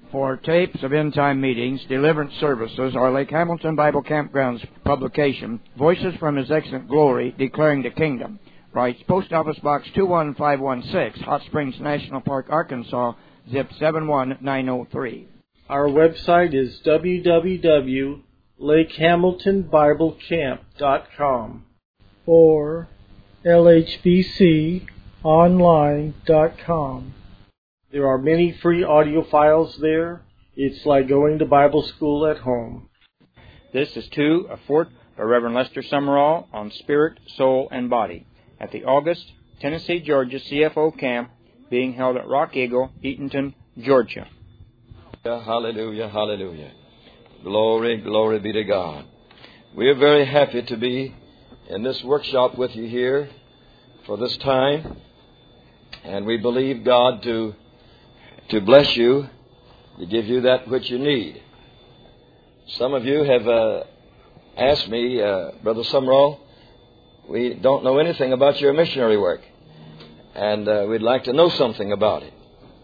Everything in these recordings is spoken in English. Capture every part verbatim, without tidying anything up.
For tapes of end-time meetings, deliverance services, or Lake Hamilton Bible Campground's publication, Voices from His Excellent Glory, Declaring the Kingdom, writes Post Office Box two one five one six, Hot Springs National Park, Arkansas, zip seven one nine zero three. Our website is w w w dot lake hamilton bible camp dot com or l h b c online dot com. There are many free audio files there. It's like going to Bible school at home. This is two, a fort by Reverend Lester Summerall on Spirit, Soul, and Body at the August Tennessee, Georgia C F O camp being held at Rock Eagle, Eatonton, Georgia. Hallelujah, hallelujah. Glory, glory be to God. We are very happy to be in this workshop with you here for this time, and we believe God to to bless you, to give you that which you need. Some of you have uh, asked me, uh, Brother Summerall, we don't know anything about your missionary work, and uh, we'd like to know something about it.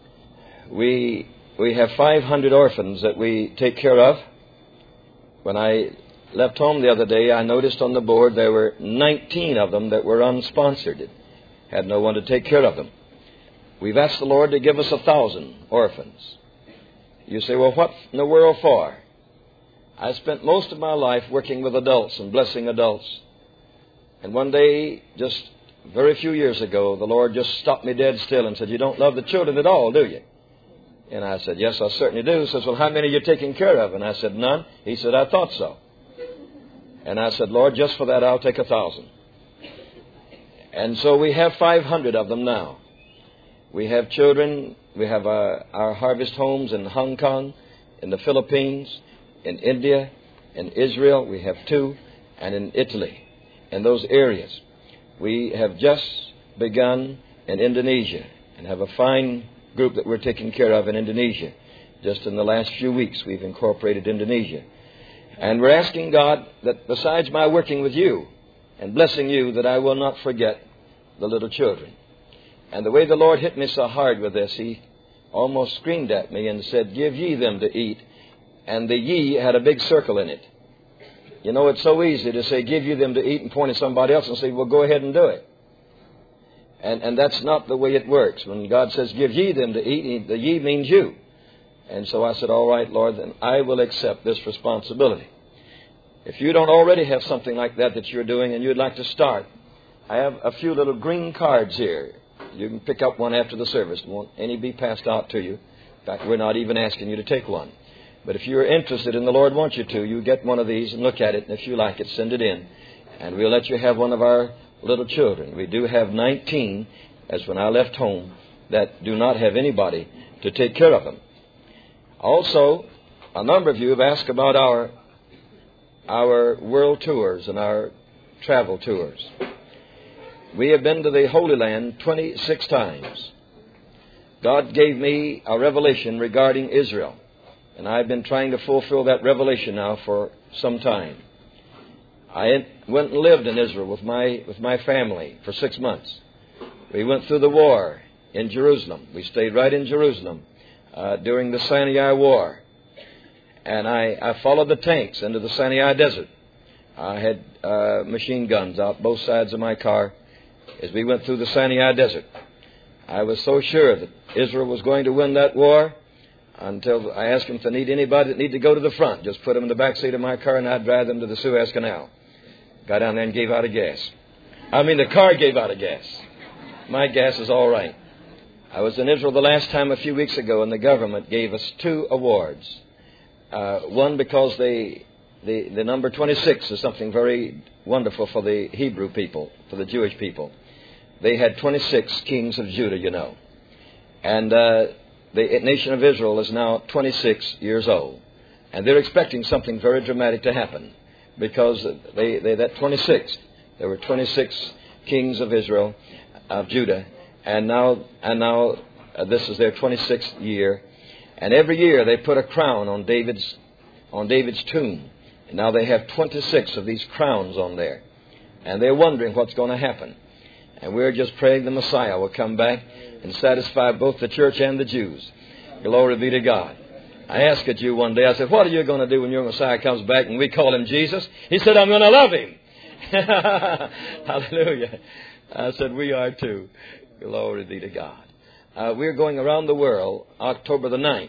We we have five hundred orphans that we take care of. When I left home the other day, I noticed on the board there were nineteen of them that were unsponsored, had no one to take care of them. We've asked the Lord to give us a thousand orphans. You say, well, what in the world for? I spent most of my life working with adults and blessing adults. And one day, just very few years ago, the Lord just stopped me dead still and said, you don't love the children at all, do you? And I said, yes, I certainly do. He says, well, how many are you taking care of? And I said, none. He said, I thought so. And I said, Lord, just for that, I'll take a thousand. And so we have five hundred of them now. We have children. We have our, our harvest homes in Hong Kong, in the Philippines, in India, in Israel. We have two, and in Italy, in those areas. We have just begun in Indonesia and have a fine group that we're taking care of in Indonesia. Just in the last few weeks, we've incorporated Indonesia. And we're asking God that besides my working with you and blessing you, that I will not forget the little children. And the way the Lord hit me so hard with this, He almost screamed at me and said, give ye them to eat. And the ye had a big circle in it. You know, it's so easy to say, give you them to eat, and point at somebody else and say, well, go ahead and do it. And and that's not the way it works. When God says, give ye them to eat, the ye means you. And so I said, all right, Lord, then I will accept this responsibility. If you don't already have something like that that you're doing and you'd like to start, I have a few little green cards here. You can pick up one after the service. Won't any be passed out to you? In fact, we're not even asking you to take one. But if you're interested and the Lord wants you to, you get one of these and look at it. And if you like it, send it in. And we'll let you have one of our little children. We do have nineteen, as when I left home, that do not have anybody to take care of them. Also, a number of you have asked about our, our world tours and our travel tours. We have been to the Holy Land twenty-six times. God gave me a revelation regarding Israel, and I've been trying to fulfill that revelation now for some time. I went and lived in Israel with my with my family for six months. We went through the war in Jerusalem. We stayed right in Jerusalem uh, during the Sinai War. And I, I followed the tanks into the Sinai Desert. I had uh, machine guns out both sides of my car as we went through the Sinai Desert. I was so sure that Israel was going to win that war until I asked them if they need anybody that need to go to the front. Just put them in the back seat of my car and I'd drive them to the Suez Canal. Got down there and gave out a gas. I mean, the car gave out a gas. My gas is all right. I was in Israel the last time a few weeks ago, and the government gave us two awards. Uh, one because they, the, the number twenty-six is something very wonderful for the Hebrew people, for the Jewish people. They had twenty-six kings of Judah, you know. And uh, the nation of Israel is now twenty-six years old. And they're expecting something very dramatic to happen. Because they, they that twenty-six, there were twenty-six kings of Israel, of Judah, and now and now uh, this is their twenty-sixth year, and every year they put a crown on David's on David's tomb, and now they have twenty-six of these crowns on there, and they're wondering what's going to happen, and we're just praying the Messiah will come back and satisfy both the church and the Jews. Glory be to God. I asked it you one day. I said, what are you going to do when your Messiah comes back and we call him Jesus? He said, I'm going to love him. Hallelujah. I said, we are too. Glory be to God. Uh, we're going around the world October the ninth.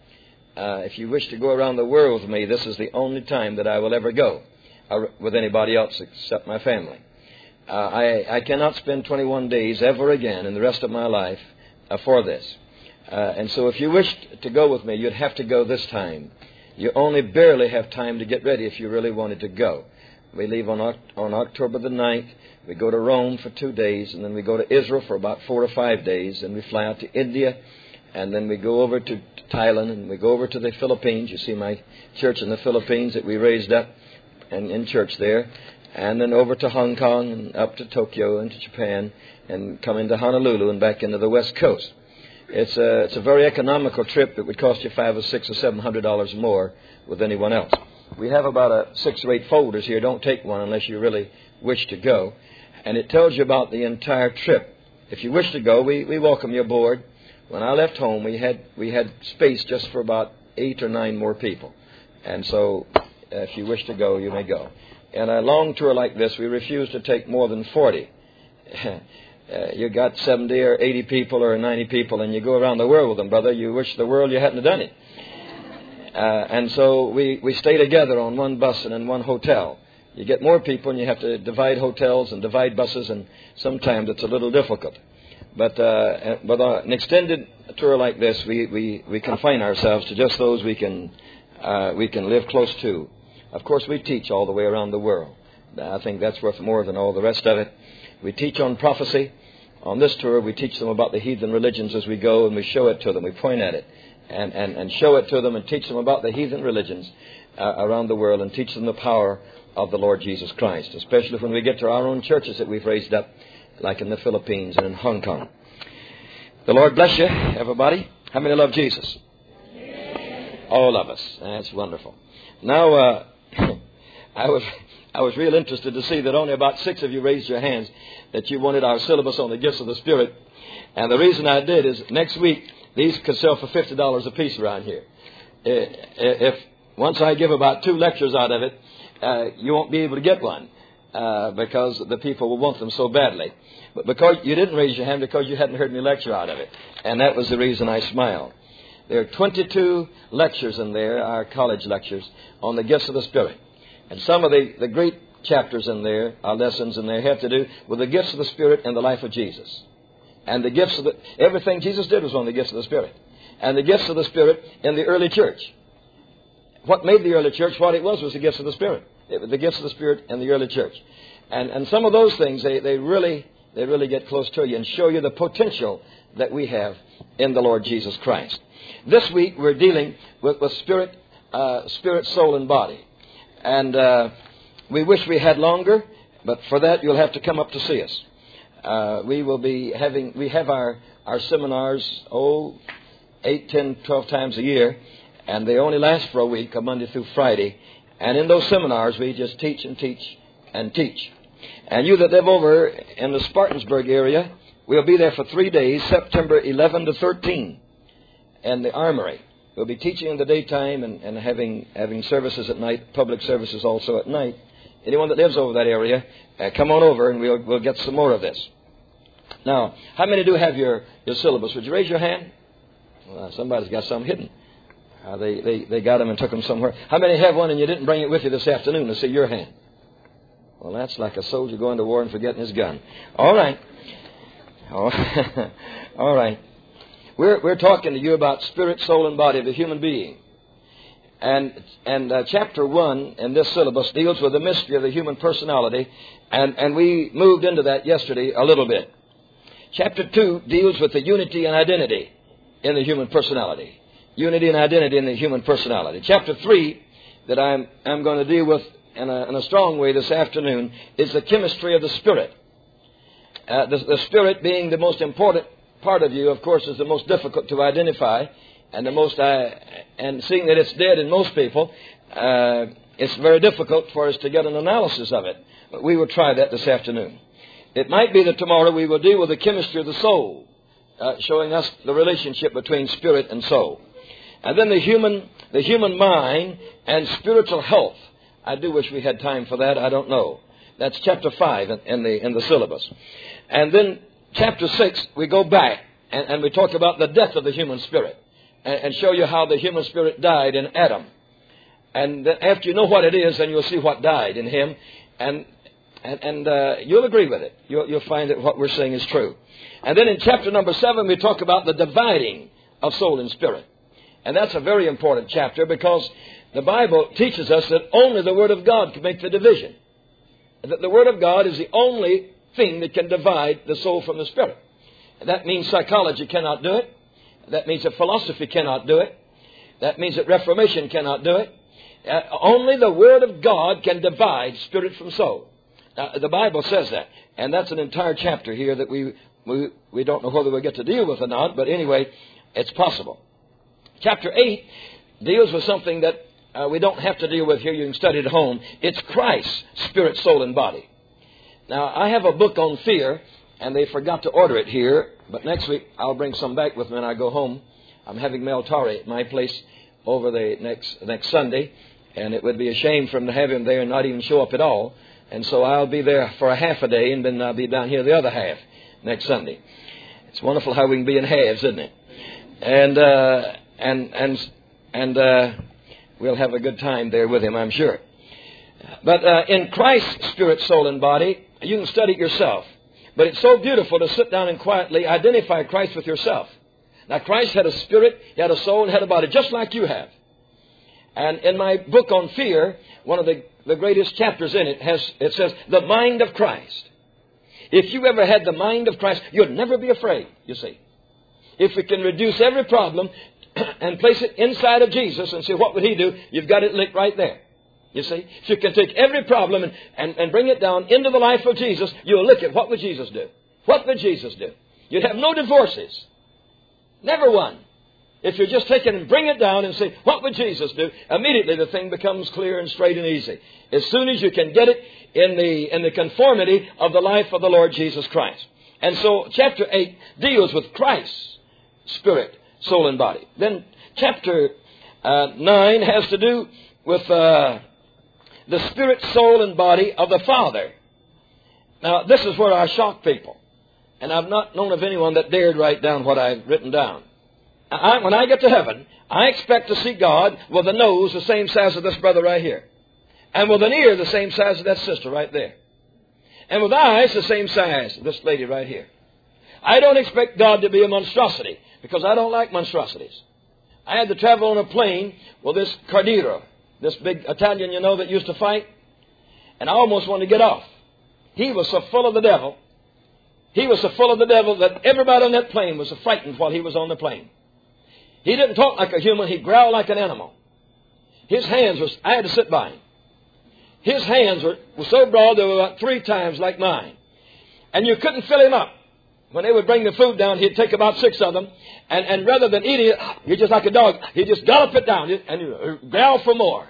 Uh, if you wish to go around the world with me, this is the only time that I will ever go uh, with anybody else except my family. Uh, I, I cannot spend twenty-one days ever again in the rest of my life uh, for this. Uh, and so if you wished to go with me, you'd have to go this time. You only barely have time to get ready if you really wanted to go. We leave on, on October the ninth. We go to Rome for two days, and then we go to Israel for about four or five days, and we fly out to India, and then we go over to Thailand, and we go over to the Philippines. You see my church in the Philippines that we raised up and in church there, and then over to Hong Kong and up to Tokyo and to Japan, and come into Honolulu and back into the West Coast. It's a, it's a very economical trip. It would cost you five or six or seven hundred dollars more with anyone else. We have about a six or eight folders here. Don't take one unless you really wish to go. And it tells you about the entire trip. If you wish to go, we, we welcome you aboard. When I left home, we had we had space just for about eight or nine more people. And so uh, if you wish to go, you may go. In a long tour like this, we refuse to take more than forty. uh, you got seventy or eighty people or ninety people, and you go around the world with them, brother. You wish the world you hadn't done it. Uh, and so we, we stay together on one bus and in one hotel. You get more people and you have to divide hotels and divide buses, and sometimes it's a little difficult. But uh, with an extended tour like this, we, we, we confine ourselves to just those we can uh, we can live close to. Of course, we teach all the way around the world. I think that's worth more than all the rest of it. We teach on prophecy. On this tour, we teach them about the heathen religions as we go, and we show it to them. We point at it and, and, and show it to them and teach them about the heathen religions uh, around the world, and teach them the power of the Lord Jesus Christ, especially when we get to our own churches that we've raised up, like in the Philippines and in Hong Kong. The Lord bless you, everybody. How many love Jesus? All of us. That's wonderful. Now, uh, I was I was real interested to see that only about six of you raised your hands that you wanted our syllabus on the gifts of the Spirit. And the reason I did is next week, these could sell for fifty dollars a piece around here. If once I give about two lectures out of it, Uh, you won't be able to get one uh, because the people will want them so badly. But because you didn't raise your hand, because you hadn't heard me lecture out of it. And that was the reason I smiled. There are twenty-two lectures in there, our college lectures, on the gifts of the Spirit. And some of the, the great chapters in there, our lessons in there, have to do with the gifts of the Spirit in the life of Jesus. And the gifts of the, everything Jesus did was on the gifts of the Spirit. And the gifts of the Spirit in the early church. What made the early church what it was was the gifts of the Spirit. It was the gifts of the Spirit in the early church. And and some of those things, they, they really they really get close to you and show you the potential that we have in the Lord Jesus Christ. This week we're dealing with, with spirit, uh, spirit, soul, and body. And uh, we wish we had longer, but for that you'll have to come up to see us. Uh, we will be having, we have our, our seminars, oh, eight, ten, twelve times a year. And they only last for a week, a Monday through Friday. And in those seminars, we just teach and teach and teach. And you that live over in the Spartansburg area, we'll be there for three days, September eleventh to thirteenth, in the Armory. We'll be teaching in the daytime and, and having having services at night, public services also at night. Anyone that lives over that area, uh, come on over and we'll we'll get some more of this. Now, how many do have your, your syllabus? Would you raise your hand? Well, somebody's got some hidden. Uh, they, they, they got them and took them somewhere. How many have one and you didn't bring it with you this afternoon? To see your hand. Well, that's like a soldier going to war and forgetting his gun. All right. Oh, all right. We're, we're talking to you about spirit, soul, and body of a human being. And, and uh, chapter one in this syllabus deals with the mystery of the human personality. And, and we moved into that yesterday a little bit. Chapter two deals with the unity and identity in the human personality. Unity and identity in the human personality. Chapter three, that I'm I'm going to deal with in a, in a strong way this afternoon, is the chemistry of the Spirit. Uh, the, the Spirit being the most important part of you, of course, is the most difficult to identify, and the most uh, and seeing that it's dead in most people, uh, it's very difficult for us to get an analysis of it. But we will try that this afternoon. It might be that tomorrow we will deal with the chemistry of the soul, uh, showing us the relationship between spirit and soul. And then the human, the human mind and spiritual health. I do wish we had time for that. I don't know. That's chapter five in, in the in the syllabus. And then chapter six, we go back and, and we talk about the death of the human spirit and, and show you how the human spirit died in Adam. And then after you know what it is, then you'll see what died in him. And and, and uh, you'll agree with it. You'll, you'll find that what we're saying is true. And then in chapter number seven, we talk about the dividing of soul and spirit. And that's a very important chapter because the Bible teaches us that only the Word of God can make the division. That the Word of God is the only thing that can divide the soul from the spirit. And that means psychology cannot do it. That means that philosophy cannot do it. That means that Reformation cannot do it. Uh, only the Word of God can divide spirit from soul. Uh, the Bible says that. And that's an entire chapter here that we, we, we don't know whether we'll get to deal with or not. But anyway, it's possible. Chapter eight deals with something that uh, we don't have to deal with here. You can study it at home. It's Christ, spirit, soul, and body. Now, I have a book on fear, and they forgot to order it here. But next week, I'll bring some back with me when I go home. I'm having Mel Torrey at my place over the next next Sunday. And it would be a shame for him to have him there and not even show up at all. And so I'll be there for a half a day, and then I'll be down here the other half next Sunday. It's wonderful how we can be in halves, isn't it? And... Uh, And and and uh, we'll have a good time there with him, I'm sure. But uh, in Christ's spirit, soul, and body, you can study it yourself. But it's so beautiful to sit down and quietly identify Christ with yourself. Now, Christ had a spirit, he had a soul, and had a body, just like you have. And in my book on fear, one of the, the greatest chapters in it has it says, the mind of Christ. If you ever had the mind of Christ, you'd never be afraid, you see. If we can reduce every problem and place it inside of Jesus and say, what would he do? You've got it licked right there. You see? If you can take every problem and, and, and bring it down into the life of Jesus, you'll look at what would Jesus do? What would Jesus do? You'd have no divorces. Never one. If you just take it and bring it down and say, what would Jesus do? Immediately the thing becomes clear and straight and easy. As soon as you can get it in the, in the conformity of the life of the Lord Jesus Christ. And so chapter eight deals with Christ's spirit, soul, and body. Then chapter uh, nine has to do with uh, the spirit, soul, and body of the Father. Now, this is where I shock people. And I've not known of anyone that dared write down what I've written down. I, when I get to heaven, I expect to see God with a nose the same size as this brother right here. And with an ear the same size as that sister right there. And with eyes the same size as this lady right here. I don't expect God to be a monstrosity, because I don't like monstrosities. I had to travel on a plane with this Cardiro, this big Italian, you know, that used to fight. And I almost wanted to get off. He was so full of the devil. He was so full of the devil that everybody on that plane was frightened while he was on the plane. He didn't talk like a human. He growled like an animal. His hands were, I had to sit by him. His hands were, were so broad they were about three times like mine. And you couldn't fill him up. When they would bring the food down, he'd take about six of them. And, and rather than eating it, he'd just like a dog. He'd just gallop it down and he'd growl for more.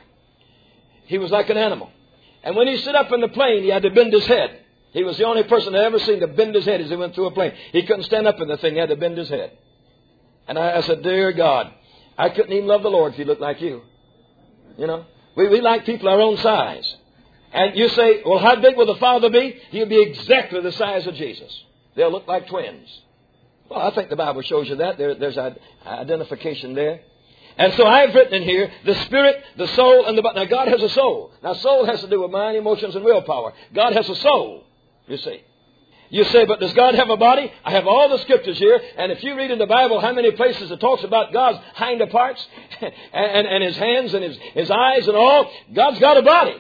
He was like an animal. And when he stood up in the plane, he had to bend his head. He was the only person I ever seen to bend his head as he went through a plane. He couldn't stand up in the thing. He had to bend his head. And I, I said, dear God, I couldn't even love the Lord if he looked like you. You know, we, we like people our own size. And you say, well, how big will the Father be? He'll be exactly the size of Jesus. They'll look like twins. Well, I think the Bible shows you that. There, there's identification there. And so I've written in here, the spirit, the soul, and the body. Now, God has a soul. Now, soul has to do with mind, emotions, and willpower. God has a soul, you see. You say, but does God have a body? I have all the scriptures here. And if you read in the Bible how many places it talks about God's hind parts and, and, and his hands and his, his eyes and all, God's got a body.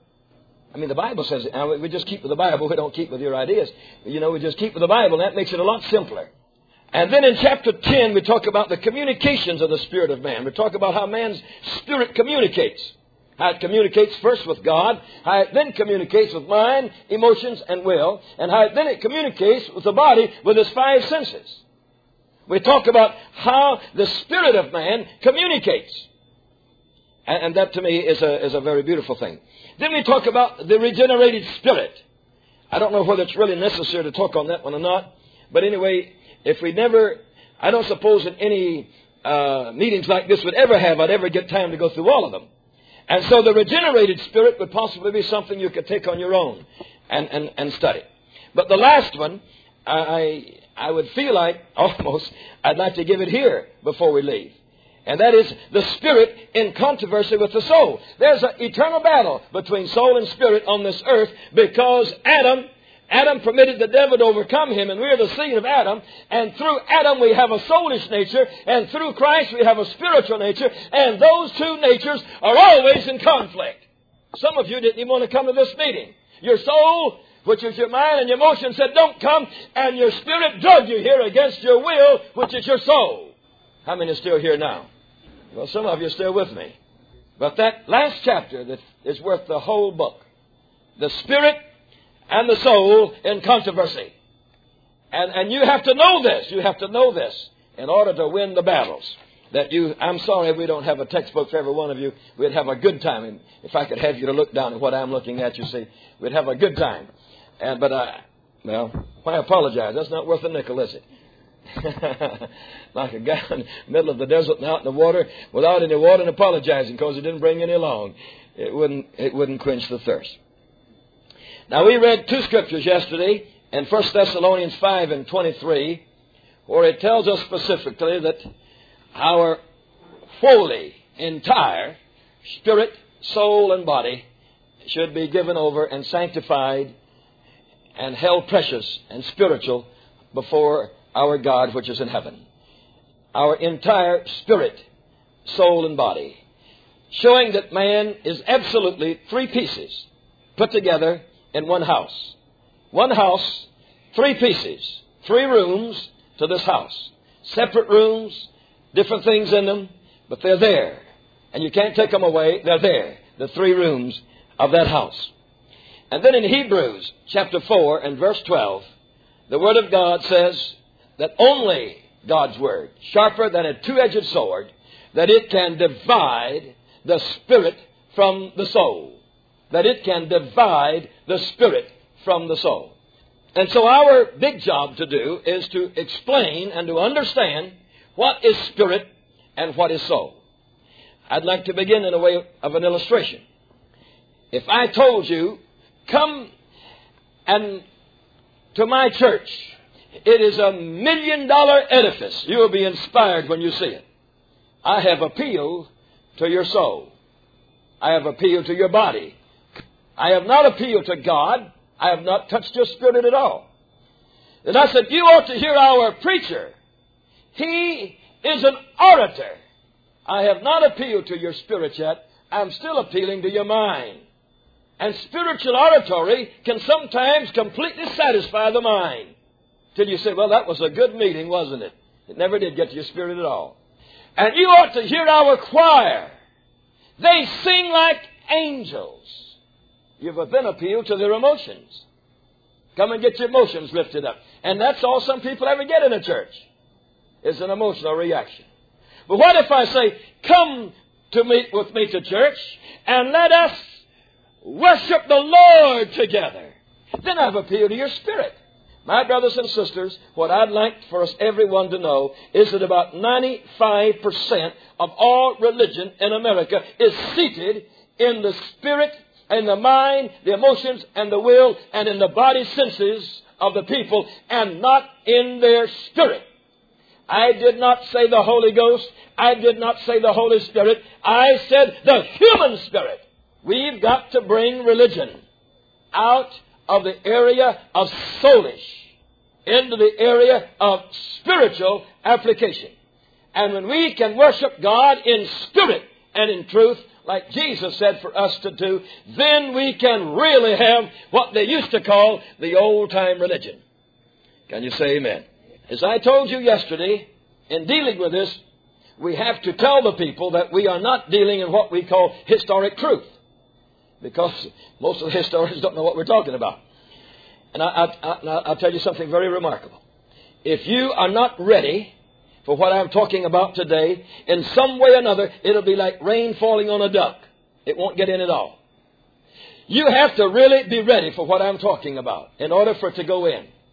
I mean, the Bible says it. Now, we just keep with the Bible. We don't keep with your ideas. You know, we just keep with the Bible, and that makes it a lot simpler. And then in chapter ten, we talk about the communications of the spirit of man. We talk about how man's spirit communicates. How it communicates first with God, how it then communicates with mind, emotions, and will, and how it then it communicates with the body with its five senses. We talk about how the spirit of man communicates. And, and that to me is a, is a very beautiful thing. Then we talk about the regenerated spirit. I don't know whether it's really necessary to talk on that one or not. But anyway, if we never, I don't suppose that any uh, meetings like this would ever have, I'd ever get time to go through all of them. And so the regenerated spirit would possibly be something you could take on your own and, and, and study. But the last one, I, I would feel like almost I'd like to give it here before we leave. And that is the spirit in controversy with the soul. There's an eternal battle between soul and spirit on this earth because Adam, Adam permitted the devil to overcome him, and we are the seed of Adam. And through Adam we have a soulish nature, and through Christ we have a spiritual nature, and those two natures are always in conflict. Some of you didn't even want to come to this meeting. Your soul, which is your mind and your emotion, said don't come, and your spirit drug you here against your will, which is your soul. How many are still here now? Well, some of you are still with me. But that last chapter that is worth the whole book. The spirit and the soul in controversy. And, and you have to know this. You have to know this in order to win the battles. That you, I'm sorry we don't have a textbook for every one of you. We'd have a good time. And if I could have you to look down at what I'm looking at, you see, we'd have a good time. And, but, I, well, I apologize. That's not worth a nickel, is it? Like a guy in the middle of the desert and out in the water without any water and apologizing because he didn't bring any along. It wouldn't, it wouldn't quench the thirst. Now, we read two scriptures yesterday in First Thessalonians five and twenty-three, where it tells us specifically that our wholly, entire spirit, soul, and body should be given over and sanctified and held precious and spiritual before our God which is in heaven. Our entire spirit, soul, and body, showing that man is absolutely three pieces put together in one house. One house, three pieces, three rooms to this house. Separate rooms, different things in them, but they're there. And you can't take them away. They're there, the three rooms of that house. And then in Hebrews chapter four and verse twelve, the Word of God says that only God's Word, sharper than a two-edged sword, that it can divide the spirit from the soul. That it can divide the spirit from the soul. And so our big job to do is to explain and to understand what is spirit and what is soul. I'd like to begin in a way of an illustration. If I told you, come and to my church, it is a million dollar edifice. You will be inspired when you see it. I have appealed to your soul. I have appealed to your body. I have not appealed to God. I have not touched your spirit at all. And I said, you ought to hear our preacher. He is an orator. I have not appealed to your spirit yet. I'm still appealing to your mind. And spiritual oratory can sometimes completely satisfy the mind. Till you say, well, that was a good meeting, wasn't it? It never did get to your spirit at all. And you ought to hear our choir. They sing like angels. You've been appealed to their emotions. Come and get your emotions lifted up. And that's all some people ever get in a church, is an emotional reaction. But what if I say, come to meet with me to church and let us worship the Lord together? Then I've appealed to your spirit. My brothers and sisters, what I'd like for us everyone to know is that about ninety-five percent of all religion in America is seated in the spirit, in the mind, the emotions, and the will, and in the body senses of the people, and not in their spirit. I did not say the Holy Ghost. I did not say the Holy Spirit. I said the human spirit. We've got to bring religion out of the area of soulish into the area of spiritual application. And when we can worship God in spirit and in truth, like Jesus said for us to do, then we can really have what they used to call the old-time religion. Can you say amen? As I told you yesterday, in dealing with this, we have to tell the people that we are not dealing in what we call historic truth. Because most of the historians don't know what we're talking about. And I, I, I, I'll tell you something very remarkable. If you are not ready for what I'm talking about today, in some way or another, it'll be like rain falling on a duck. It won't get in at all. You have to really be ready for what I'm talking about in order for it to go in.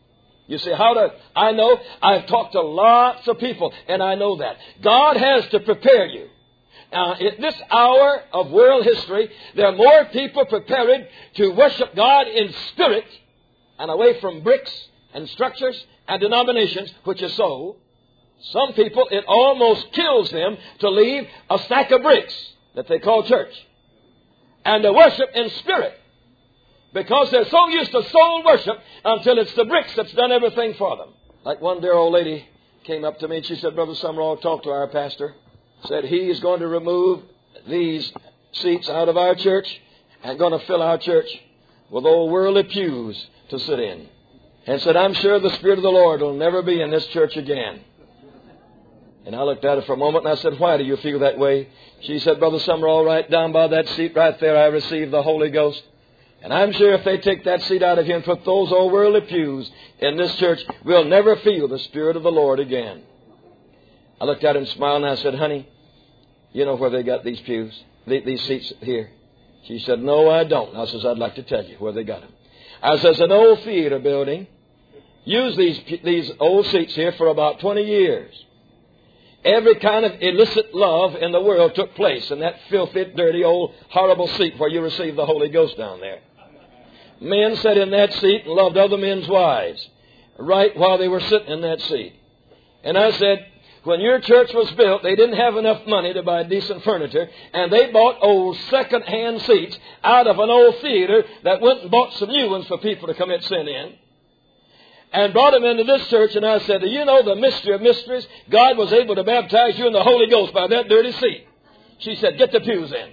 You say, how do I know? I've talked to lots of people, and I know that. God has to prepare you. Now, at this hour of world history, there are more people prepared to worship God in spirit and away from bricks and structures and denominations, which is so. Some people, it almost kills them to leave a stack of bricks that they call church and to worship in spirit, because they're so used to soul worship until it's the bricks that's done everything for them. Like one dear old lady came up to me and she said, Brother Sumrall, talk to our pastor. Said he is going to remove these seats out of our church and going to fill our church with old worldly pews to sit in. And said, I'm sure the Spirit of the Lord will never be in this church again. And I looked at her for a moment and I said, why do you feel that way? She said, Brother Sumrall, right down by that seat right there, I received the Holy Ghost. And I'm sure if they take that seat out of here and put those old worldly pews in this church, we'll never feel the Spirit of the Lord again. I looked at her and smiled and I said, honey, you know where they got these pews, these seats here? She said, no, I don't. I says, I'd like to tell you where they got them. I says, an old theater building used these, these old seats here for about twenty years. Every kind of illicit love in the world took place in that filthy, dirty, old, horrible seat where you receive the Holy Ghost down there. Men sat in that seat and loved other men's wives right while they were sitting in that seat. And I said, when your church was built, they didn't have enough money to buy decent furniture, and they bought old second-hand seats out of an old theater that went and bought some new ones for people to commit sin in, and brought them into this church. And I said, do you know the mystery of mysteries? God was able to baptize you in the Holy Ghost by that dirty seat. She said, get the pews in.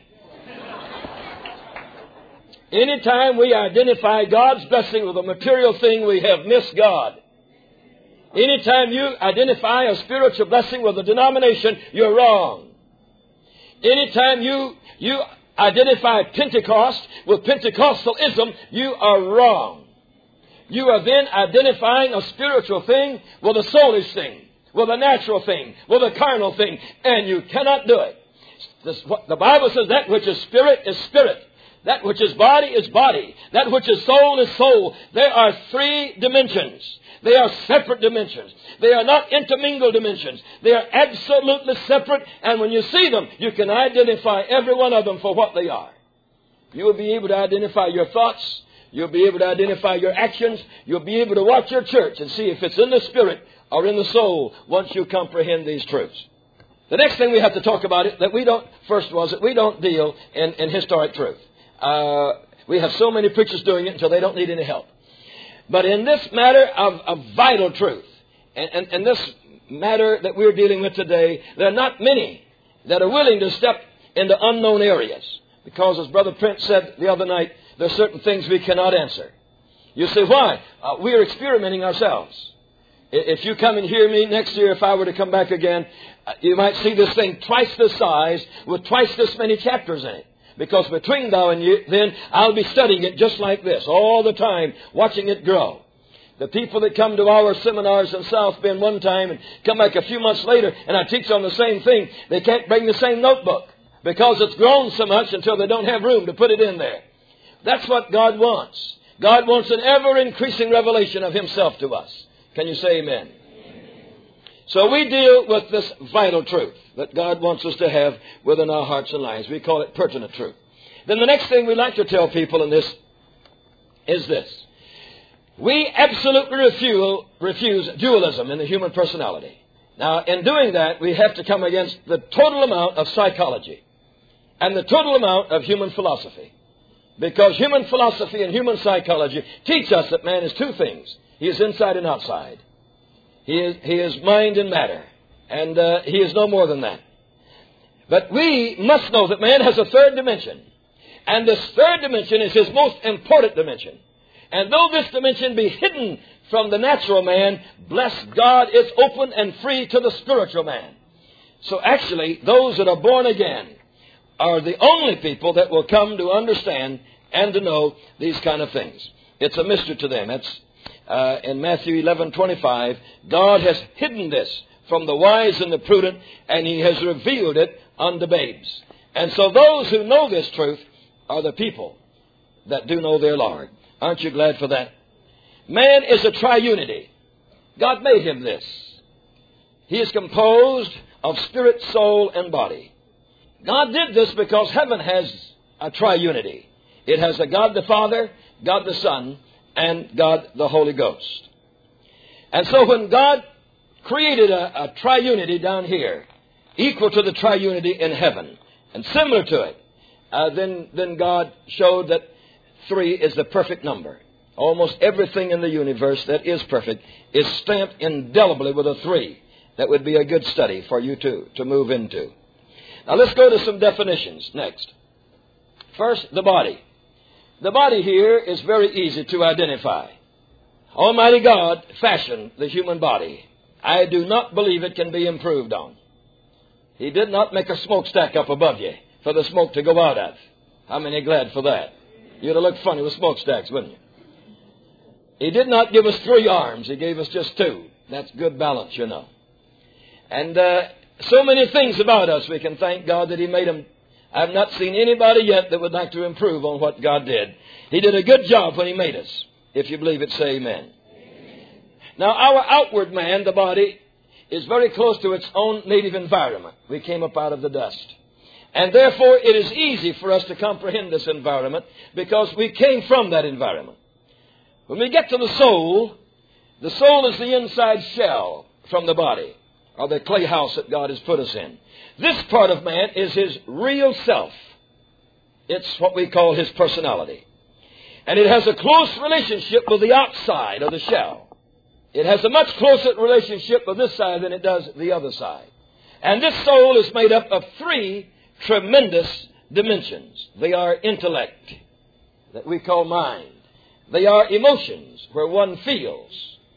Anytime we identify God's blessing with a material thing, we have missed God. Anytime you identify a spiritual blessing with a denomination, you're wrong. Anytime you, you identify Pentecost with Pentecostalism, you are wrong. You are then identifying a spiritual thing with a soulish thing, with a natural thing, with a carnal thing, and you cannot do it. This, what the Bible says, that which is spirit is spirit. That which is body is body. That which is soul is soul. There are three dimensions. They are separate dimensions. They are not intermingled dimensions. They are absolutely separate. And when you see them, you can identify every one of them for what they are. You will be able to identify your thoughts. You'll be able to identify your actions. You'll be able to watch your church and see if it's in the spirit or in the soul once you comprehend these truths. The next thing we have to talk about is that we don't, first was that we don't deal in, in historic truth. Uh, we have so many preachers doing it until they don't need any help. But in this matter of, of vital truth, and, and, and this matter that we're dealing with today, there are not many that are willing to step into unknown areas. Because as Brother Prince said the other night, there are certain things we cannot answer. You say, why? Uh, we are experimenting ourselves. If you come and hear me next year, if I were to come back again, uh, you might see this thing twice this size with twice this many chapters in it. Because between now and you, then, I'll be studying it just like this, all the time, watching it grow. The people that come to our seminars in South Bend one time and come back a few months later, and I teach on the same thing, they can't bring the same notebook because it's grown so much until they don't have room to put it in there. That's what God wants. God wants an ever-increasing revelation of Himself to us. Can you say amen? So we deal with this vital truth that God wants us to have within our hearts and lives. We call it pertinent truth. Then the next thing we like to tell people in this is this. We absolutely refuse, refuse dualism in the human personality. Now, in doing that, we have to come against the total amount of psychology and the total amount of human philosophy. Because human philosophy and human psychology teach us that man is two things. He is inside and outside. He is, he is mind and matter. And uh, he is no more than that. But we must know that man has a third dimension. And this third dimension is his most important dimension. And though this dimension be hidden from the natural man, bless God, it's open and free to the spiritual man. So actually, those that are born again are the only people that will come to understand and to know these kind of things. It's a mystery to them. It's Uh, in Matthew eleven twenty-five, God has hidden this from the wise and the prudent, and He has revealed it unto babes. And so those who know this truth are the people that do know their Lord. Aren't you glad for that? Man is a triunity. God made him this. He is composed of spirit, soul, and body. God did this because heaven has a triunity. It has a God the Father, God the Son, and God the Holy Ghost. And so when God created a, a triunity down here, equal to the triunity in heaven, and similar to it, uh, then, then God showed that three is the perfect number. Almost everything in the universe that is perfect is stamped indelibly with a three. That would be a good study for you to, to move into. Now let's go to some definitions next. First, the body. The body here is very easy to identify. Almighty God fashioned the human body. I do not believe it can be improved on. He did not make a smokestack up above you for the smoke to go out of. How many are glad for that? You'd have looked funny with smokestacks, wouldn't you? He did not give us three arms. He gave us just two. That's good balance, you know. And uh, so many things about us, we can thank God that He made them. I've not seen anybody yet that would like to improve on what God did. He did a good job when He made us. If you believe it, say amen. Amen. Now, our outward man, the body, is very close to its own native environment. We came up out of the dust. And therefore, it is easy for us to comprehend this environment because we came from that environment. When we get to the soul, the soul is the inside shell from the body, or the clay house that God has put us in. This part of man is his real self. It's what we call his personality. And it has a close relationship with the outside of the shell. It has a much closer relationship with this side than it does the other side. And this soul is made up of three tremendous dimensions. They are intellect, that we call mind. They are emotions, where one feels.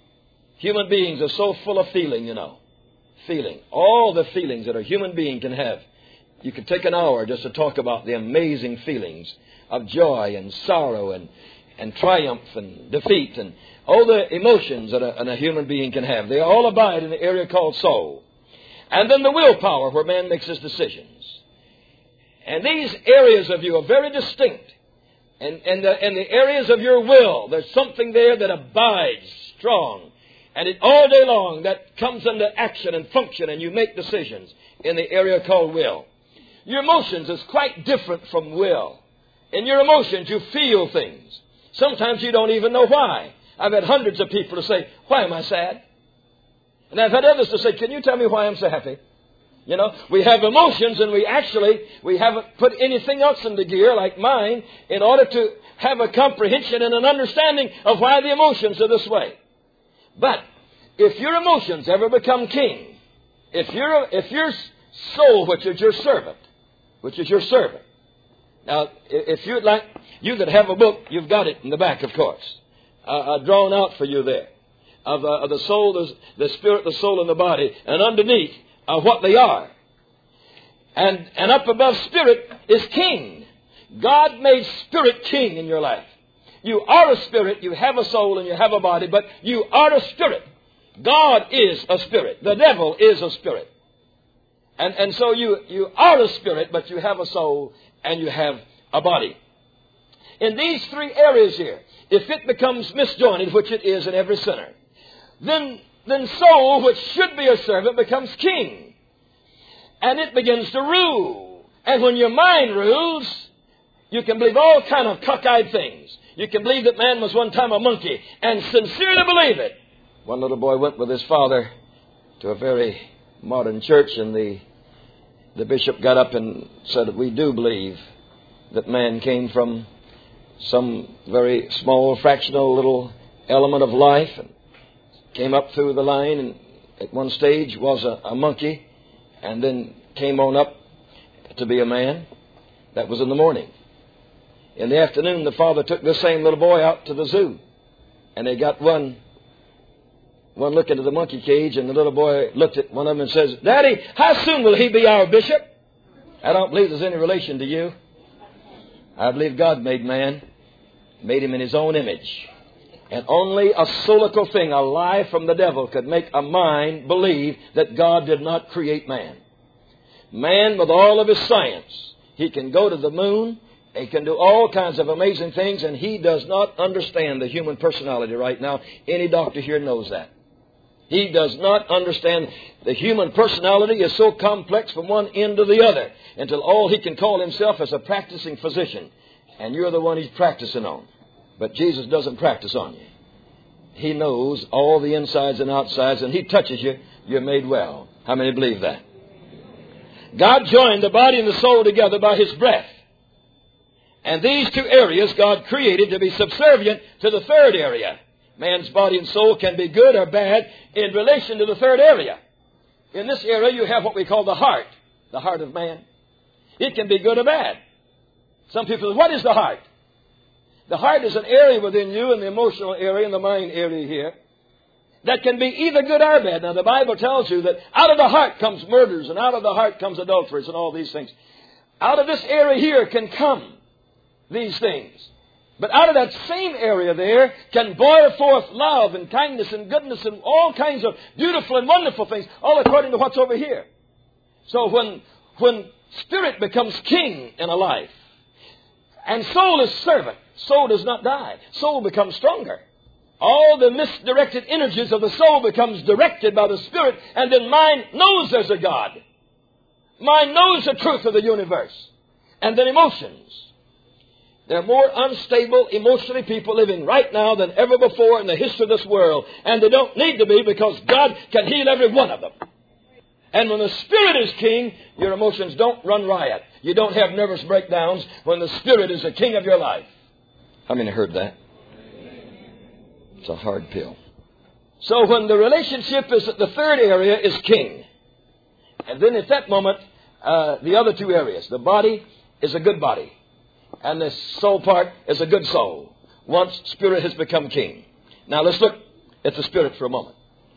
Human beings are so full of feeling, you know. Feeling. All the feelings that a human being can have. You could take an hour just to talk about the amazing feelings of joy and sorrow and, and triumph and defeat and all the emotions that a, a human being can have. They all abide in the area called soul. And then the willpower, where man makes his decisions. And these areas of you are very distinct. And, and, the, and the areas of your will, there's something there that abides strong. And it, all day long, that comes into action and function, and you make decisions in the area called will. Your emotions is quite different from will. In your emotions, you feel things. Sometimes you don't even know why. I've had hundreds of people to say, why am I sad? And I've had others to say, can you tell me why I'm so happy? You know, we have emotions, and we actually, we haven't put anything else into gear like mine in order to have a comprehension and an understanding of why the emotions are this way. But if your emotions ever become king, if your if your soul, which is your servant, which is your servant. Now, if you'd like, you that have a book, you've got it in the back, of course, uh, uh, drawn out for you there, of, uh, of the soul, the, the spirit, the soul, and the body, and underneath are what they are. And and up above spirit is king. God made spirit king in your life. You are a spirit, you have a soul, and you have a body, but you are a spirit. God is a spirit. The devil is a spirit. And, and so you, you are a spirit, but you have a soul, and you have a body. In these three areas here, if it becomes misjoined, which it is in every sinner, then, then soul, which should be a servant, becomes king. And it begins to rule. And when your mind rules, you can believe all kind of cockeyed things. You can believe that man was one time a monkey and sincerely believe it. One little boy went with his father to a very modern church, and the the bishop got up and said, we do believe that man came from some very small, fractional little element of life and came up through the line, and at one stage was a, a monkey and then came on up to be a man. That was in the morning. In the afternoon, the father took this same little boy out to the zoo, and they got one one look into the monkey cage, and the little boy looked at one of them and says, Daddy, how soon will he be our bishop? I don't believe there's any relation to you. I believe God made man, made him in his own image. And only a soulical thing, a lie from the devil, could make a mind believe that God did not create man. Man, with all of his science, he can go to the moon, he can do all kinds of amazing things, and he does not understand the human personality right now. Any doctor here knows that. He does not understand. The human personality is so complex from one end to the other until all he can call himself is a practicing physician. And you're the one he's practicing on. But Jesus doesn't practice on you. He knows all the insides and outsides, and he touches you, you're made well. How many believe that? God joined the body and the soul together by his breath. And these two areas God created to be subservient to the third area. Man's body and soul can be good or bad in relation to the third area. In this area, you have what we call the heart, the heart of man. It can be good or bad. Some people say, what is the heart? The heart is an area within you, in the emotional area, in the mind area here, that can be either good or bad. Now, the Bible tells you that out of the heart comes murders, and out of the heart comes adulteries, and all these things. Out of this area here can come these things. But out of that same area there can boil forth love and kindness and goodness and all kinds of beautiful and wonderful things, all according to what's over here. So when, when spirit becomes king in a life, and soul is servant, soul does not die. Soul becomes stronger. All the misdirected energies of the soul becomes directed by the Spirit, and then mind knows there's a God. Mind knows the truth of the universe. And then emotions. There are more unstable, emotionally people living right now than ever before in the history of this world. And they don't need to be, because God can heal every one of them. And when the Spirit is king, your emotions don't run riot. You don't have nervous breakdowns when the Spirit is the king of your life. How many heard that? It's a hard pill. So when the relationship is at the third area is king. And then at that moment, uh, the other two areas, the body is a good body. And the soul part is a good soul. Once spirit has become king. Now let's look at the spirit for a moment.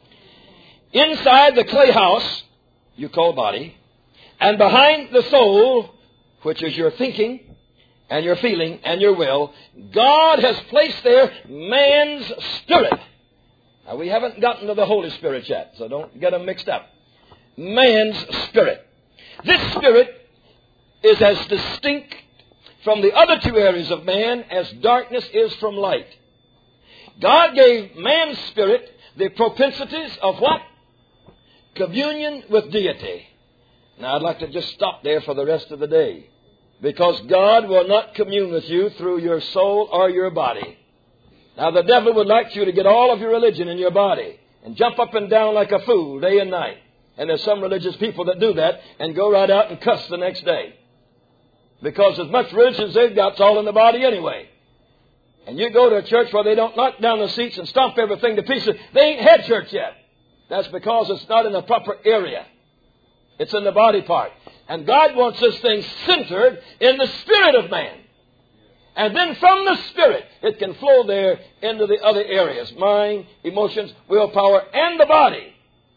Inside the clay house, you call body, and behind the soul, which is your thinking and your feeling and your will, God has placed there man's spirit. Now we haven't gotten to the Holy Spirit yet, so don't get them mixed up. Man's spirit. This spirit is as distinct from the other two areas of man as darkness is from light. God gave man's spirit the propensities of what? Communion with deity. Now I'd like to just stop there for the rest of the day. Because God will not commune with you through your soul or your body. Now the devil would like you to get all of your religion in your body and jump up and down like a fool day and night. And there's some religious people that do that and go right out and cuss the next day. Because as much religion as they've got, it's all in the body anyway. And you go to a church where they don't knock down the seats and stomp everything to pieces, they ain't had church yet. That's because it's not in the proper area. It's in the body part. And God wants this thing centered in the spirit of man. And then from the spirit, it can flow there into the other areas. Mind, emotions, willpower, and the body.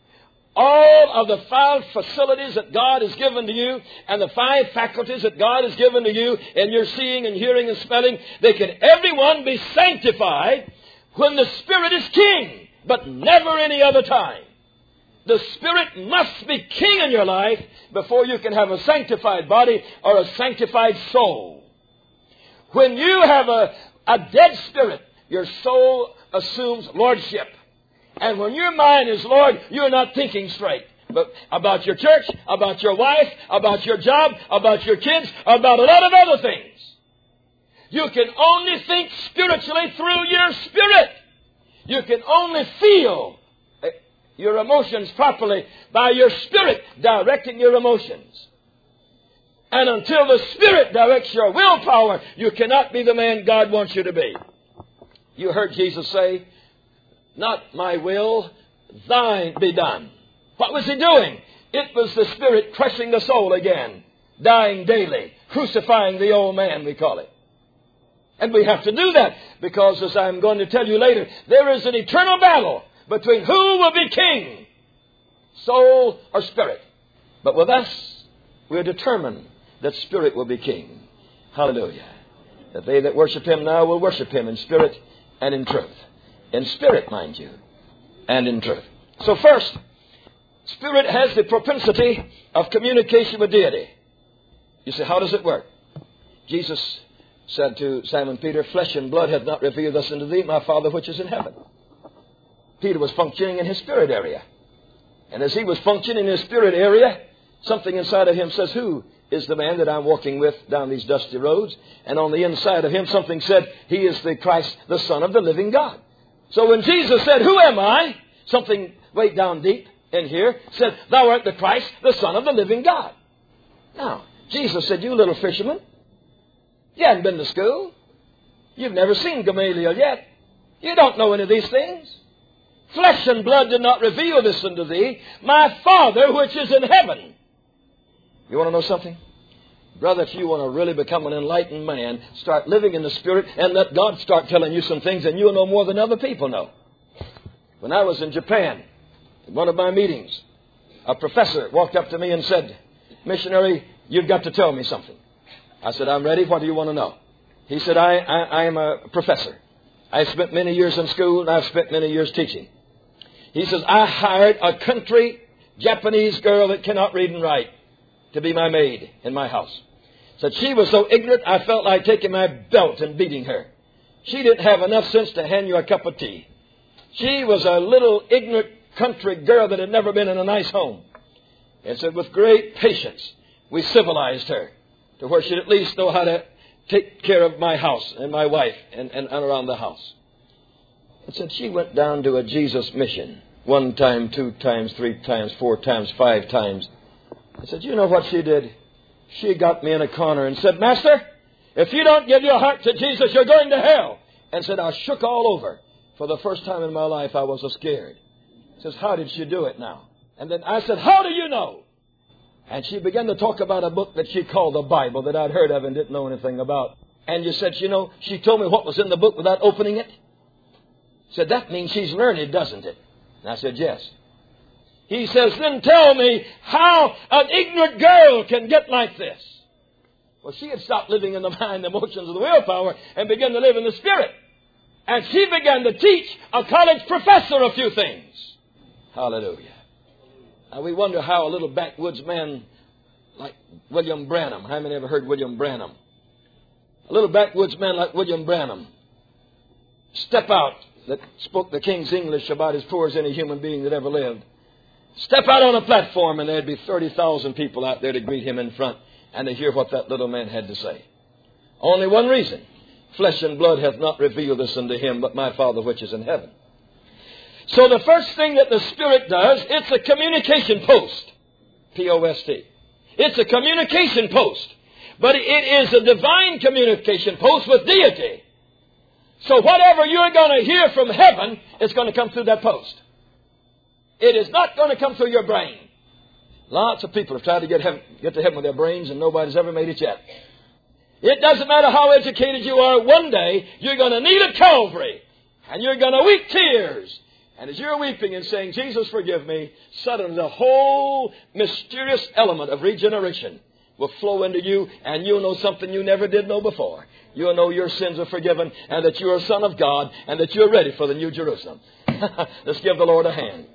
All of the five facilities that God has given to you and the five faculties that God has given to you in your seeing and hearing and smelling, they can everyone be sanctified when the Spirit is king, but never any other time. The Spirit must be king in your life before you can have a sanctified body or a sanctified soul. When you have a, a dead spirit, your soul assumes lordship. And when your mind is Lord, you're not thinking straight. But about your church, about your wife, about your job, about your kids, about a lot of other things. You can only think spiritually through your spirit. You can only feel your emotions properly by your spirit directing your emotions. And until the Spirit directs your willpower, you cannot be the man God wants you to be. You heard Jesus say, not my will, thine be done. What was he doing? It was the Spirit crushing the soul again, dying daily, crucifying the old man, we call it. And we have to do that because, as I'm going to tell you later, there is an eternal battle between who will be king, soul or spirit. But with us, we're determined that spirit will be king. Hallelujah. That they that worship him now will worship him in spirit and in truth. In spirit, mind you, and in truth. So first, spirit has the propensity of communication with deity. You say, how does it work? Jesus said to Simon Peter, flesh and blood hath not revealed this unto thee, my Father which is in heaven. Peter was functioning in his spirit area. And as he was functioning in his spirit area, something inside of him says, who is the man that I'm walking with down these dusty roads? And on the inside of him, something said, he is the Christ, the Son of the living God. So when Jesus said, who am I? Something way down deep in here said, thou art the Christ, the Son of the living God. Now, Jesus said, you little fisherman, you haven't been to school. You've never seen Gamaliel yet. You don't know any of these things. Flesh and blood did not reveal this unto thee. My Father which is in heaven. You want to know something? Brother, if you want to really become an enlightened man, start living in the Spirit and let God start telling you some things, and you'll know more than other people know. When I was in Japan, in one of my meetings, a professor walked up to me and said, missionary, you've got to tell me something. I said, I'm ready. What do you want to know? He said, I, I, I am a professor. I spent many years in school, and I've spent many years teaching. He says, I hired a country Japanese girl that cannot read and write to be my maid in my house. Said she was so ignorant, I felt like taking my belt and beating her. She didn't have enough sense to hand you a cup of tea. She was a little ignorant country girl that had never been in a nice home. And said, with great patience, we civilized her to where she'd at least know how to take care of my house and my wife and, and, and around the house. And said she went down to a Jesus mission one time, two times, three times, four times, five times. I said, you know what she did? She got me in a corner and said, Master, if you don't give your heart to Jesus, you're going to hell. And said, I shook all over. For the first time in my life, I was so scared. Says, how did she do it now? And then I said, how do you know? And she began to talk about a book that she called the Bible that I'd heard of and didn't know anything about. And you said, you know, she told me what was in the book without opening it. Said, that means she's learned, doesn't it? And I said, yes. He says, then tell me how an ignorant girl can get like this. Well, she had stopped living in the mind, the emotions, of the willpower and began to live in the Spirit. And she began to teach a college professor a few things. Hallelujah. Now we wonder how a little backwoods man like William Branham, how many ever heard William Branham? A little backwoods man like William Branham step out that spoke the King's English about as poor as any human being that ever lived. Step out on a platform and there'd be thirty thousand people out there to greet him in front and to hear what that little man had to say. Only one reason. Flesh and blood hath not revealed this unto him, but my Father which is in heaven. So the first thing that the Spirit does, it's a communication post. P O S T. It's a communication post. But it is a divine communication post with deity. So whatever you're going to hear from heaven is going to come through that post. It is not going to come through your brain. Lots of people have tried to get, heaven, get to heaven with their brains, and nobody's ever made it yet. It doesn't matter how educated you are. One day, you're going to need a Calvary. And you're going to weep tears. And as you're weeping and saying, Jesus, forgive me, suddenly the whole mysterious element of regeneration will flow into you, and you'll know something you never did know before. You'll know your sins are forgiven, and that you're a son of God, and that you're ready for the New Jerusalem. Let's give the Lord a hand.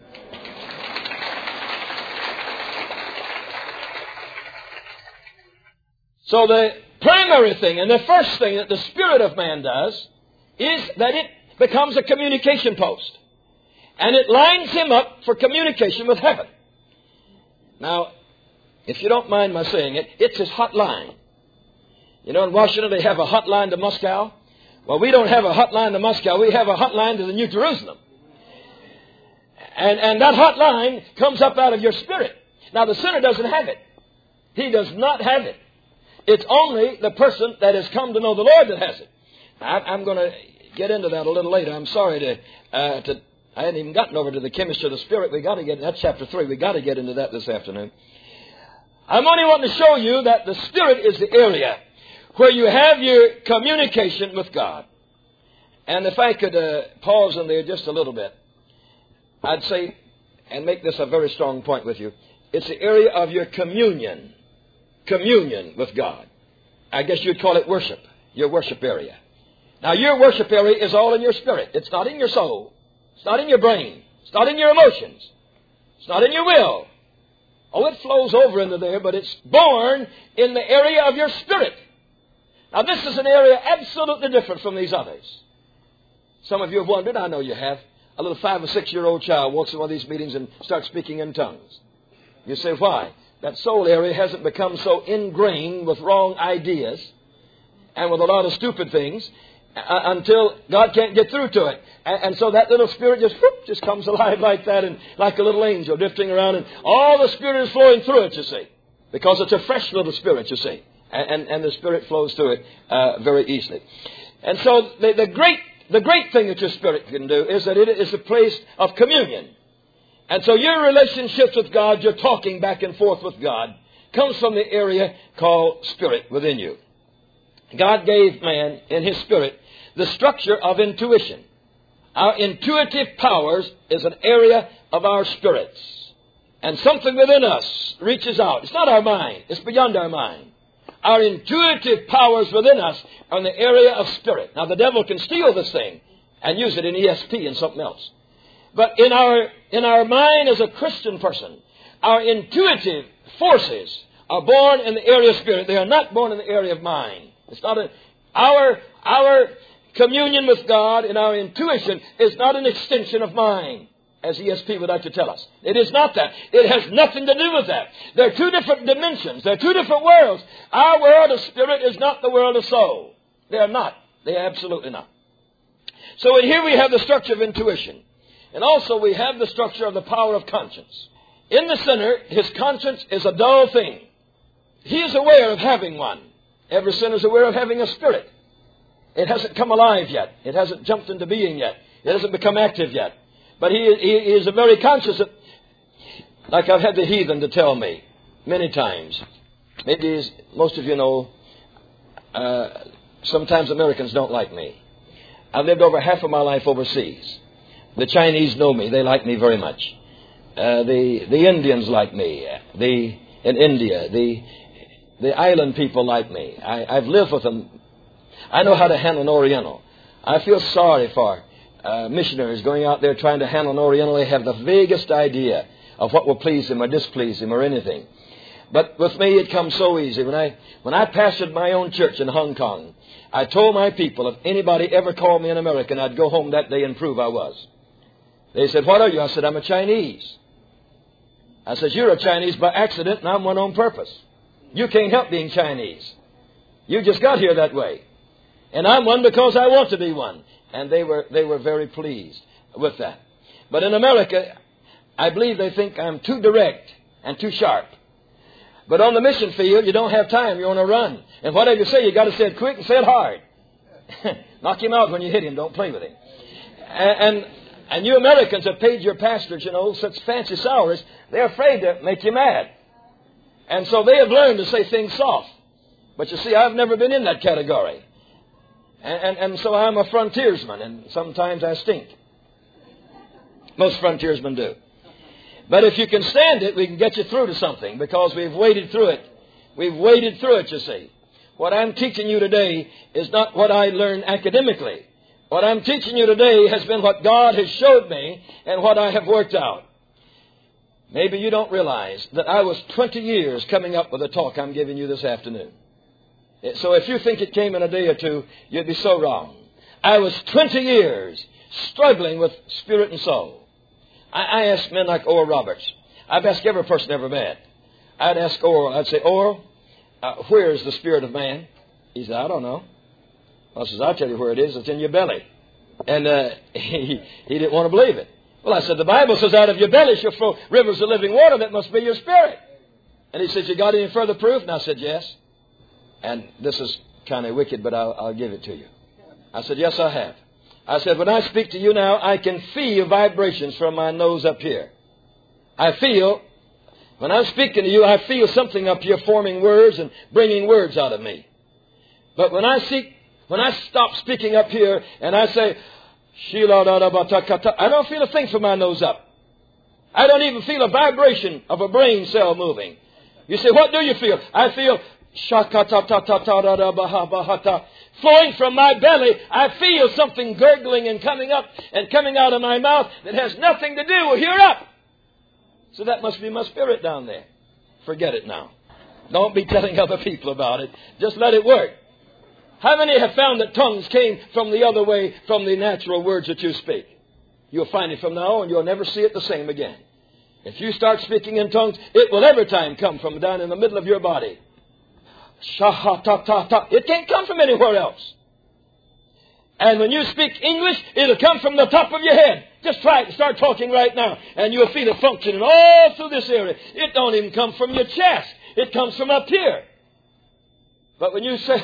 So the primary thing and the first thing that the Spirit of man does is that it becomes a communication post. And it lines him up for communication with heaven. Now, if you don't mind my saying it, it's his hotline. You know, in Washington they have a hotline to Moscow. Well, we don't have a hotline to Moscow. We have a hotline to the New Jerusalem. And, and that hotline comes up out of your spirit. Now, the sinner doesn't have it. He does not have it. It's only the person that has come to know the Lord that has it. I, I'm going to get into that a little later. I'm sorry to, uh, to, I hadn't even gotten over to the chemistry of the Spirit. We got to get, that's chapter three. We got to get into that this afternoon. I'm only wanting to show you that the Spirit is the area where you have your communication with God. And if I could uh, pause in there just a little bit, I'd say, and make this a very strong point with you, it's the area of your communion. Communion with God. I guess you'd call it worship. Your worship area. Now, your worship area is all in your spirit. It's not in your soul. It's not in your brain. It's not in your emotions. It's not in your will. Oh, it flows over into there, but it's born in the area of your spirit. Now, this is an area absolutely different from these others. Some of you have wondered, I know you have, a little five or six-year-old child walks in one of these meetings and starts speaking in tongues. You say, why? That soul area hasn't become so ingrained with wrong ideas and with a lot of stupid things uh, until God can't get through to it. And, and so that little spirit just whoop, just comes alive like that, and like a little angel drifting around, and all the spirit is flowing through it, you see, because it's a fresh little spirit, you see, and, and, and the spirit flows through it uh, very easily. And so the, the great the great thing that your spirit can do is that it is a place of communion. And so your relationships with God, your talking back and forth with God, comes from the area called spirit within you. God gave man in his spirit the structure of intuition. Our intuitive powers is an area of our spirits. And something within us reaches out. It's not our mind. It's beyond our mind. Our intuitive powers within us are in the area of spirit. Now, the devil can steal this thing and use it in E S P and something else. But in our in our mind as a Christian person, our intuitive forces are born in the area of spirit. They are not born in the area of mind. It's not a, our our communion with God and our intuition is not an extension of mind, as E S P would like to tell us. It is not that. It has nothing to do with that. They're two different dimensions. They're two different worlds. Our world of spirit is not the world of soul. They are not. They are absolutely not. So in here we have the structure of intuition. And also we have the structure of the power of conscience. In the sinner, his conscience is a dull thing. He is aware of having one. Every sinner is aware of having a spirit. It hasn't come alive yet. It hasn't jumped into being yet. It hasn't become active yet. But he, he is a very conscious of, like I've had the heathen to tell me many times. Maybe as most of you know, uh, sometimes Americans don't like me. I've lived over half of my life overseas. The Chinese know me. They like me very much. Uh, the the Indians like me. The in India, the the island people like me. I, I've lived with them. I know how to handle an Oriental. I feel sorry for uh, missionaries going out there trying to handle an Oriental. They have the vaguest idea of what will please him or displease him or anything. But with me, it comes so easy. When I when I pastored my own church in Hong Kong, I told my people if anybody ever called me an American, I'd go home that day and prove I was. They said, what are you? I said, I'm a Chinese. I said, you're a Chinese by accident and I'm one on purpose. You can't help being Chinese. You just got here that way. And I'm one because I want to be one. And they were they were very pleased with that. But in America, I believe they think I'm too direct and too sharp. But on the mission field, you don't have time. You're on a run. And whatever you say, you got to say it quick and say it hard. Knock him out when you hit him. Don't play with him. And, and and you Americans have paid your pastors, you know, such fancy salaries. They're afraid to make you mad. And so they have learned to say things soft. But you see, I've never been in that category. And, and, and so I'm a frontiersman, and sometimes I stink. Most frontiersmen do. But if you can stand it, we can get you through to something because we've waded through it. We've waded through it, you see. What I'm teaching you today is not what I learned academically. What I'm teaching you today has been what God has showed me and what I have worked out. Maybe you don't realize that I was twenty years coming up with the talk I'm giving you this afternoon. So if you think it came in a day or two, you'd be so wrong. I was twenty years struggling with spirit and soul. I, I asked men like Oral Roberts. I've asked every person I ever met. I'd ask Oral, I'd say, Oral, uh, where is the spirit of man? He said, I don't know. I says, I'll tell you where it is. It's in your belly. And uh, he, he didn't want to believe it. Well, I said, the Bible says out of your belly shall flow rivers of living water. That must be your spirit. And he said, you got any further proof? And I said, yes. And this is kind of wicked, but I'll, I'll give it to you. I said, yes, I have. I said, when I speak to you now, I can feel vibrations from my nose up here. I feel, when I'm speaking to you, I feel something up here forming words and bringing words out of me. But when I see, when I stop speaking up here and I say, I don't feel a thing from my nose up. I don't even feel a vibration of a brain cell moving. You say, what do you feel? I feel flowing from my belly. I feel something gurgling and coming up and coming out of my mouth that has nothing to do with here up. So that must be my spirit down there. Forget it now. Don't be telling other people about it. Just let it work. How many have found that tongues came from the other way, from the natural words that you speak? You'll find it from now on. You'll never see it the same again. If you start speaking in tongues, it will every time come from down in the middle of your body. Sha-ha-ta-ta-ta. It can't come from anywhere else. And when you speak English, it'll come from the top of your head. Just try it and start talking right now. And you'll feel it functioning all through this area. It don't even come from your chest. It comes from up here. But when you say,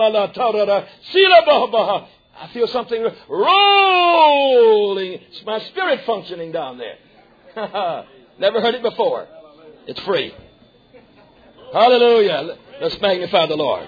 I feel something rolling. It's my spirit functioning down there. Never heard it before. It's free. Hallelujah. Let's magnify the Lord.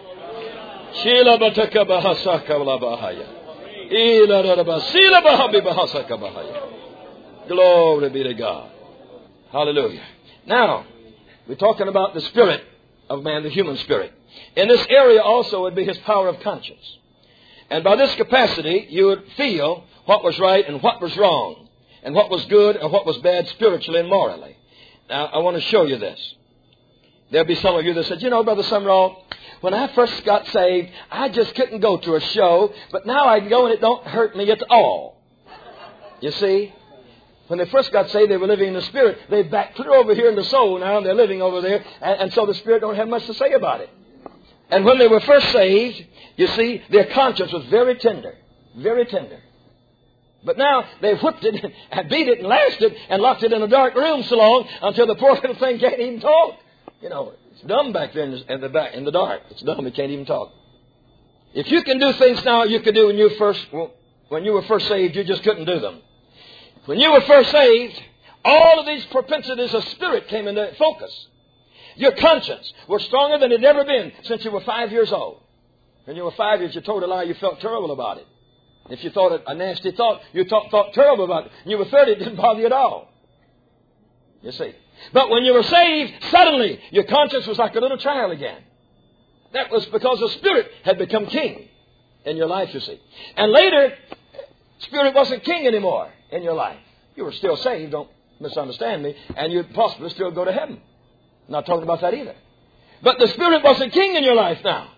Glory be to God. Hallelujah. Now, we're talking about the spirit of man, the human spirit. In this area also would be his power of conscience. And by this capacity, you would feel what was right and what was wrong, and what was good and what was bad spiritually and morally. Now, I want to show you this. There'll be some of you that said, you know, Brother Sumrall, when I first got saved, I just couldn't go to a show, but now I can go and it don't hurt me at all. You see? When they first got saved, they were living in the Spirit. They back clear over here in the soul now, and they're living over there, and, and so the Spirit don't have much to say about it. And when they were first saved, you see, their conscience was very tender, very tender. But now they've whipped it and beat it and lashed it and locked it in a dark room so long until the poor little thing can't even talk. You know, it's dumb back there in the, in the, back, in the dark. It's dumb. It can't even talk. If you can do things now you could do when you first, when you were first saved, you just couldn't do them. When you were first saved, all of these propensities of spirit came into focus. Your conscience was stronger than it had ever been since you were five years old. When you were five years, you told a lie, you felt terrible about it. If you thought a nasty thought, you thought, thought terrible about it. When you were thirty, it didn't bother you at all. You see. But when you were saved, suddenly your conscience was like a little child again. That was because the Spirit had become king in your life, you see. And later, Spirit wasn't king anymore in your life. You were still saved, don't misunderstand me, and you'd possibly still go to heaven. I'm not talking about that either. But the Spirit wasn't king in your life now.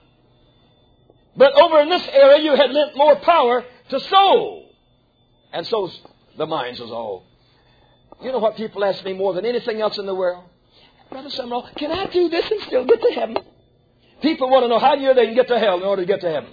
But over in this area, you had lent more power to soul. And so the minds was all. You know what people ask me more than anything else in the world? Brother Sumrall, can I do this and still get to heaven? People want to know how near they can get to hell in order to get to heaven.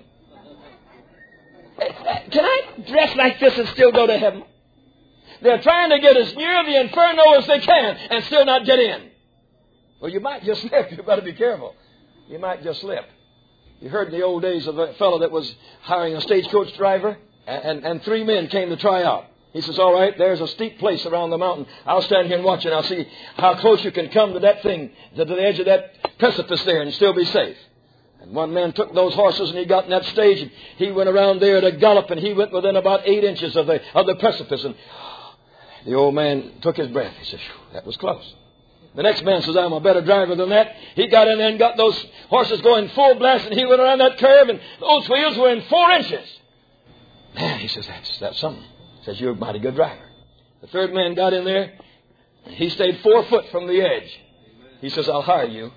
Can I dress like this and still go to heaven? They're trying to get as near the inferno as they can and still not get in. Well, you might just slip. You better be careful. You might just slip. You heard in the old days of a fellow that was hiring a stagecoach driver, and, and, and three men came to try out. He says, all right, there's a steep place around the mountain. I'll stand here and watch it. I'll see how close you can come to that thing, to the edge of that precipice there and still be safe. And one man took those horses and he got in that stage and he went around there at a gallop and he went within about eight inches of the, of the precipice. And the old man took his breath. He said, that was close. The next man says, I'm a better driver than that. He got in there and got those horses going full blast and he went around that curve and those wheels were in four inches. Man, he says, that's, that's something. He says, you're a mighty good driver. The third man got in there. He stayed four foot from the edge. He says, I'll hire you.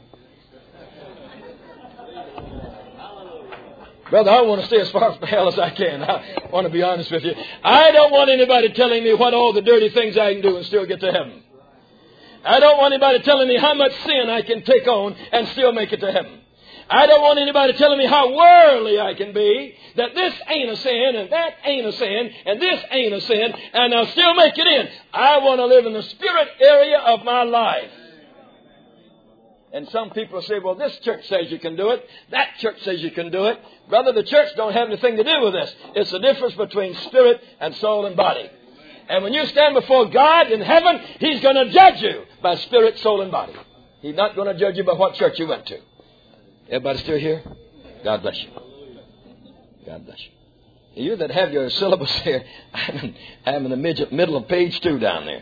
Brother, I want to stay as far from hell as I can. I want to be honest with you. I don't want anybody telling me what all the dirty things I can do and still get to heaven. I don't want anybody telling me how much sin I can take on and still make it to heaven. I don't want anybody telling me how worldly I can be, that this ain't a sin and that ain't a sin and this ain't a sin, and I'll still make it in. I want to live in the spirit area of my life. And some people say, well, this church says you can do it. That church says you can do it. Brother, the church don't have anything to do with this. It's the difference between spirit and soul and body. And when you stand before God in heaven, He's going to judge you by spirit, soul, and body. He's not going to judge you by what church you went to. Everybody still here? God bless you. God bless you. You that have your syllabus here, I'm in, I'm in the midget, middle of page two down there.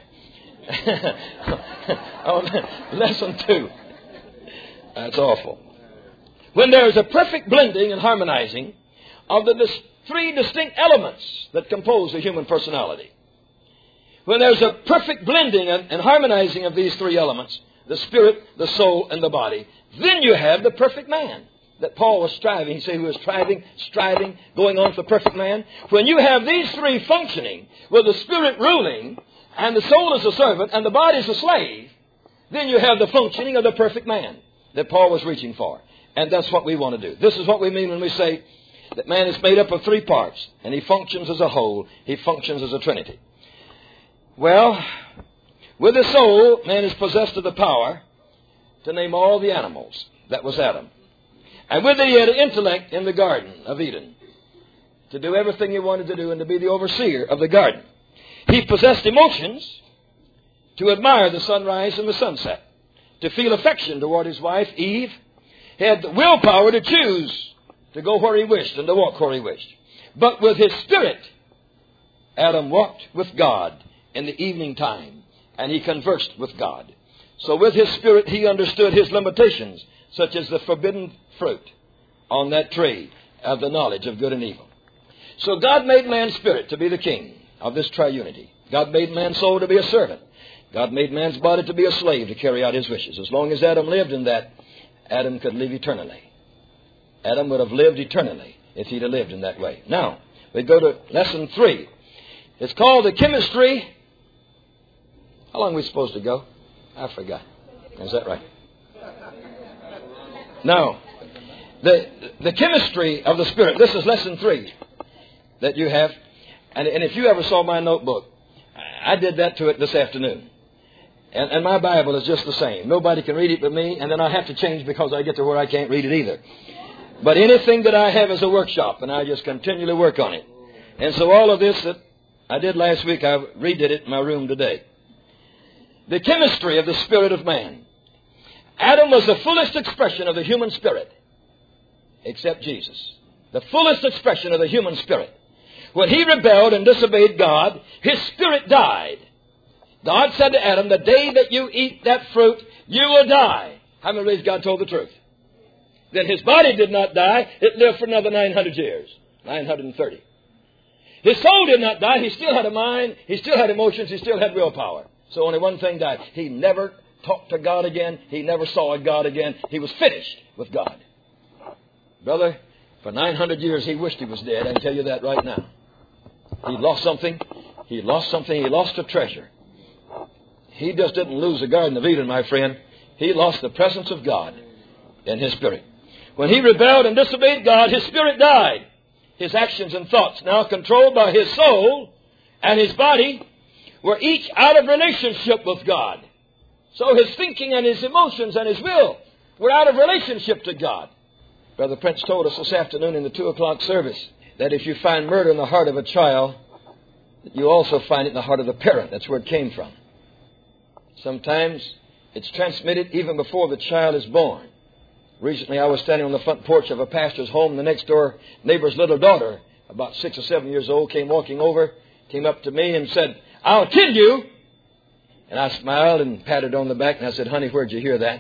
On lesson two. That's awful. When there is a perfect blending and harmonizing of the dis- three distinct elements that compose the human personality. When there's a perfect blending and, and harmonizing of these three elements, the spirit, the soul, and the body, then you have the perfect man. that Paul was striving. He said he was striving, striving, going on for the perfect man. When you have these three functioning, with the Spirit ruling, and the soul is a servant, and the body is a slave, then you have the functioning of the perfect man that Paul was reaching for. And that's what we want to do. This is what we mean when we say that man is made up of three parts, and he functions as a whole. He functions as a trinity. Well, with the soul, man is possessed of the power to name all the animals. That was Adam. And with it, he had an intellect in the Garden of Eden to do everything he wanted to do and to be the overseer of the garden. He possessed emotions to admire the sunrise and the sunset, to feel affection toward his wife, Eve. He had the willpower to choose to go where he wished and to walk where he wished. But with his spirit, Adam walked with God in the evening time, and he conversed with God. So with his spirit, he understood his limitations, such as the forbidden fruit on that tree of the knowledge of good and evil. So God made man's spirit to be the king of this triunity. God made man's soul to be a servant. God made man's body to be a slave to carry out his wishes. As long as Adam lived in that, Adam could live eternally. Adam would have lived eternally if he'd have lived in that way. Now, we go to lesson three. It's called the chemistry. How long are we supposed to go? I forgot. Is that right? Now, the the chemistry of the Spirit. This is lesson three that you have. And, and if you ever saw my notebook, I did that to it this afternoon. And, and my Bible is just the same. Nobody can read it but me, and then I have to change because I get to where I can't read it either. But anything that I have is a workshop, and I just continually work on it. And so all of this that I did last week, I redid it in my room today. The chemistry of the spirit of man. Adam was the fullest expression of the human spirit, except Jesus. The fullest expression of the human spirit. When he rebelled and disobeyed God, his spirit died. God said to Adam, the day that you eat that fruit, you will die. How many believes God told the truth? Then his body did not die. It lived for another nine hundred years. nine hundred thirty. His soul did not die. He still had a mind. He still had emotions. He still had willpower. So only one thing died. He never talked to God again. He never saw God again. He was finished with God. Brother, for nine hundred years he wished he was dead. I can tell you that right now. He lost something. He lost something. He lost a treasure. He just didn't lose the Garden of Eden, my friend. He lost the presence of God in his spirit. When he rebelled and disobeyed God, his spirit died. His actions and thoughts, now controlled by his soul and his body, were each out of relationship with God. So his thinking and his emotions and his will were out of relationship to God. Brother Prince told us this afternoon in the two o'clock service that if you find murder in the heart of a child, you also find it in the heart of the parent. That's where it came from. Sometimes it's transmitted even before the child is born. Recently I was standing on the front porch of a pastor's home, and the next door neighbor's little daughter, about six or seven years old, came walking over, came up to me and said, I'll kill you. And I smiled and patted her on the back, and I said, honey, where'd you hear that?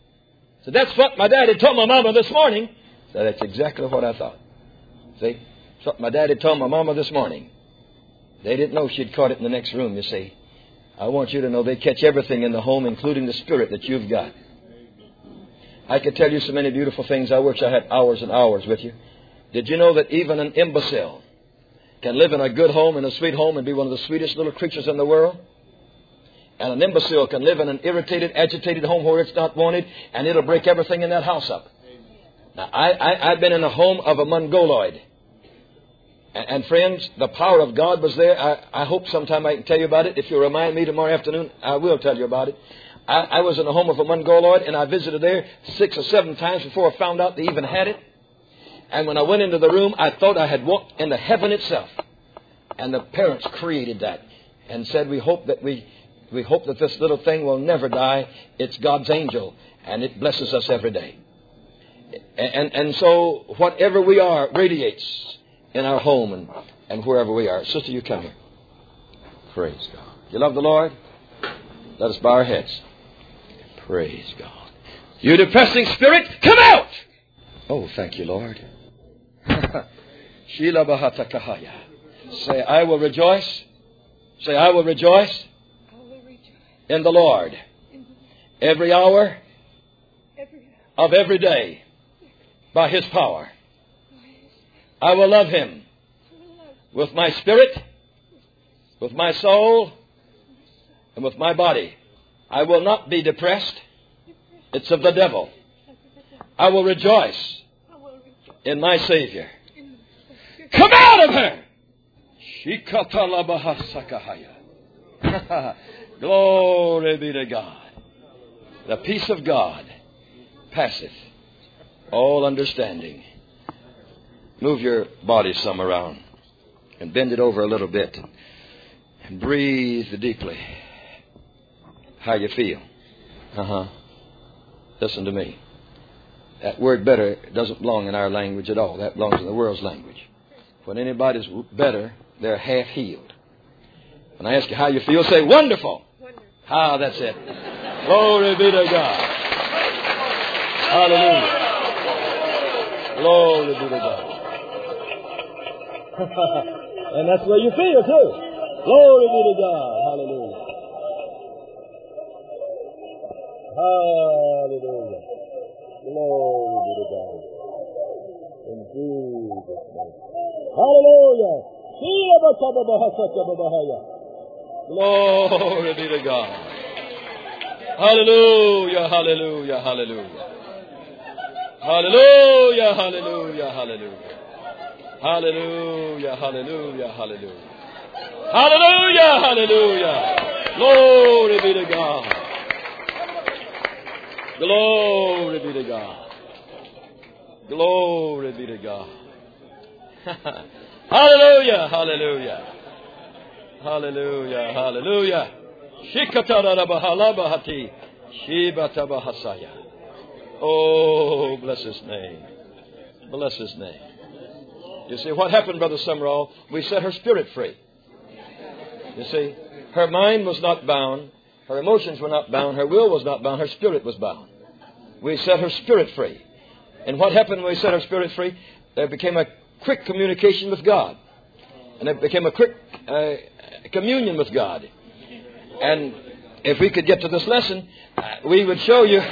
I said, that's what my daddy told my mama this morning. I said, that's exactly what I thought. See, that's what my daddy told my mama this morning. They didn't know she'd caught it in the next room, you see. I want you to know they catch everything in the home, including the spirit that you've got. I could tell you so many beautiful things. I wish I had hours and hours with you. Did you know that even an imbecile can live in a good home, in a sweet home, and be one of the sweetest little creatures in the world? And an imbecile can live in an irritated, agitated home where it's not wanted, and it'll break everything in that house up. Now, I, I, I've been in a home of a Mongoloid. And, and friends, the power of God was there. I, I hope sometime I can tell you about it. If you remind me tomorrow afternoon, I will tell you about it. I, I was in the home of a Mongoloid, and I visited there six or seven times before I found out they even had it. And when I went into the room, I thought I had walked into heaven itself. And the parents created that and said, we hope that we, we hope that this little thing will never die. It's God's angel, and it blesses us every day. And, and, and so whatever we are radiates in our home and, and wherever we are. Sister, you come here. Praise God. You love the Lord? Let us bow our heads. Praise God. You depressing spirit, come out! Oh, thank you, Lord. Shila Bahata Kahaya. Say, I will rejoice. Say, I will rejoice, I will rejoice in the Lord in the every hour every hour of every day. by His power. I will love Him with my spirit, with my soul, and with my body. I will not be depressed. It's of the devil. I will rejoice in my Savior. Come out of her! Glory be to God. The peace of God passeth all understanding. Move your body some around and bend it over a little bit and breathe deeply. How you feel? Uh-huh. Listen to me. That word better doesn't belong in our language at all. That belongs in the world's language. When anybody's better, they're half healed. When I ask you how you feel, say wonderful. Ah, that's it. Glory be to God. Hallelujah. Glory be to God. And that's where you feel too. Glory be to God. Hallelujah. Hallelujah. Glory be to God. In Jesus' name. Hallelujah. Glory be to God. Hallelujah, hallelujah, hallelujah. Hallelujah, hallelujah, hallelujah. Hallelujah, hallelujah, hallelujah. Hallelujah, hallelujah. Glory be to God. Glory be to God. Glory be to God. Hallelujah, hallelujah. Hallelujah, hallelujah. Shikatarabahalabaha Shibatabahasaya. Oh, bless His name. Bless His name. You see, what happened, Brother Summerall? We set her spirit free. You see, her mind was not bound. Her emotions were not bound. Her will was not bound. Her spirit was bound. We set her spirit free. And what happened when we set her spirit free? There became a quick communication with God. And there became a quick uh, communion with God. And if we could get to this lesson, uh, we would show you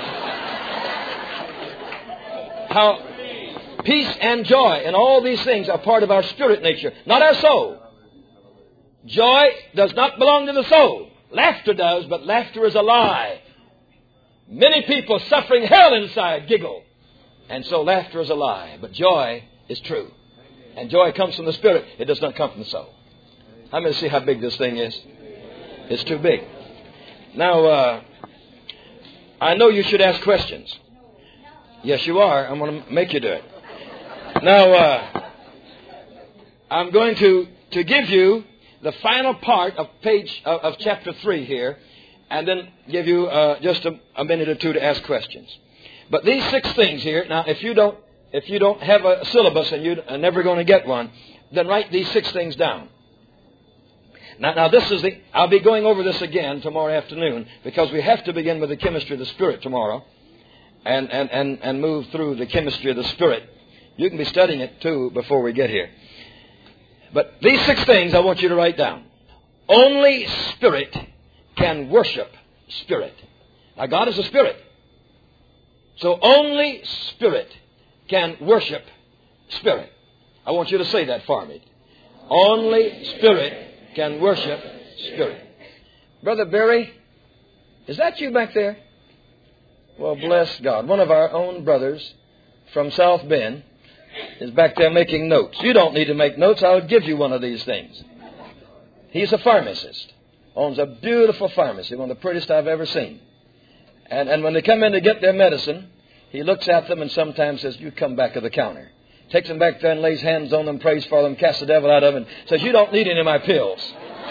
how peace and joy and all these things are part of our spirit nature, not our soul. Joy does not belong to the soul. Laughter does, but laughter is a lie. Many people suffering hell inside giggle. And so laughter is a lie, but joy is true. And joy comes from the spirit. It does not come from the soul. I'm going to see how big this thing is. It's too big. Now, uh, I know you should ask questions. Yes, you are. I'm going to make you do it. Now, uh, I'm going to, to give you the final part of page of, of chapter three here, and then give you uh, just a, a minute or two to ask questions. But these six things here. Now, if you don't if you don't have a syllabus and you're never going to get one, then write these six things down. Now, now this is the. I'll be going over this again tomorrow afternoon because we have to begin with the chemistry of the Spirit tomorrow, and and and and move through the chemistry of the Spirit. You can be studying it too before we get here. But these six things I want you to write down. Only Spirit can worship Spirit. Now, God is a Spirit. So only Spirit can worship Spirit. I want you to say that for me. Only Spirit can worship Spirit. Brother Barry, is that you back there? Well, bless God. One of our own brothers from South Bend is back there making notes. You don't need to make notes. I'll give you one of these things. He's a pharmacist. Owns a beautiful pharmacy, one of the prettiest I've ever seen. And, and when they come in to get their medicine, he looks at them and sometimes says, you come back to the counter. Takes them back there and lays hands on them, prays for them, casts the devil out of them, and says, you don't need any of my pills.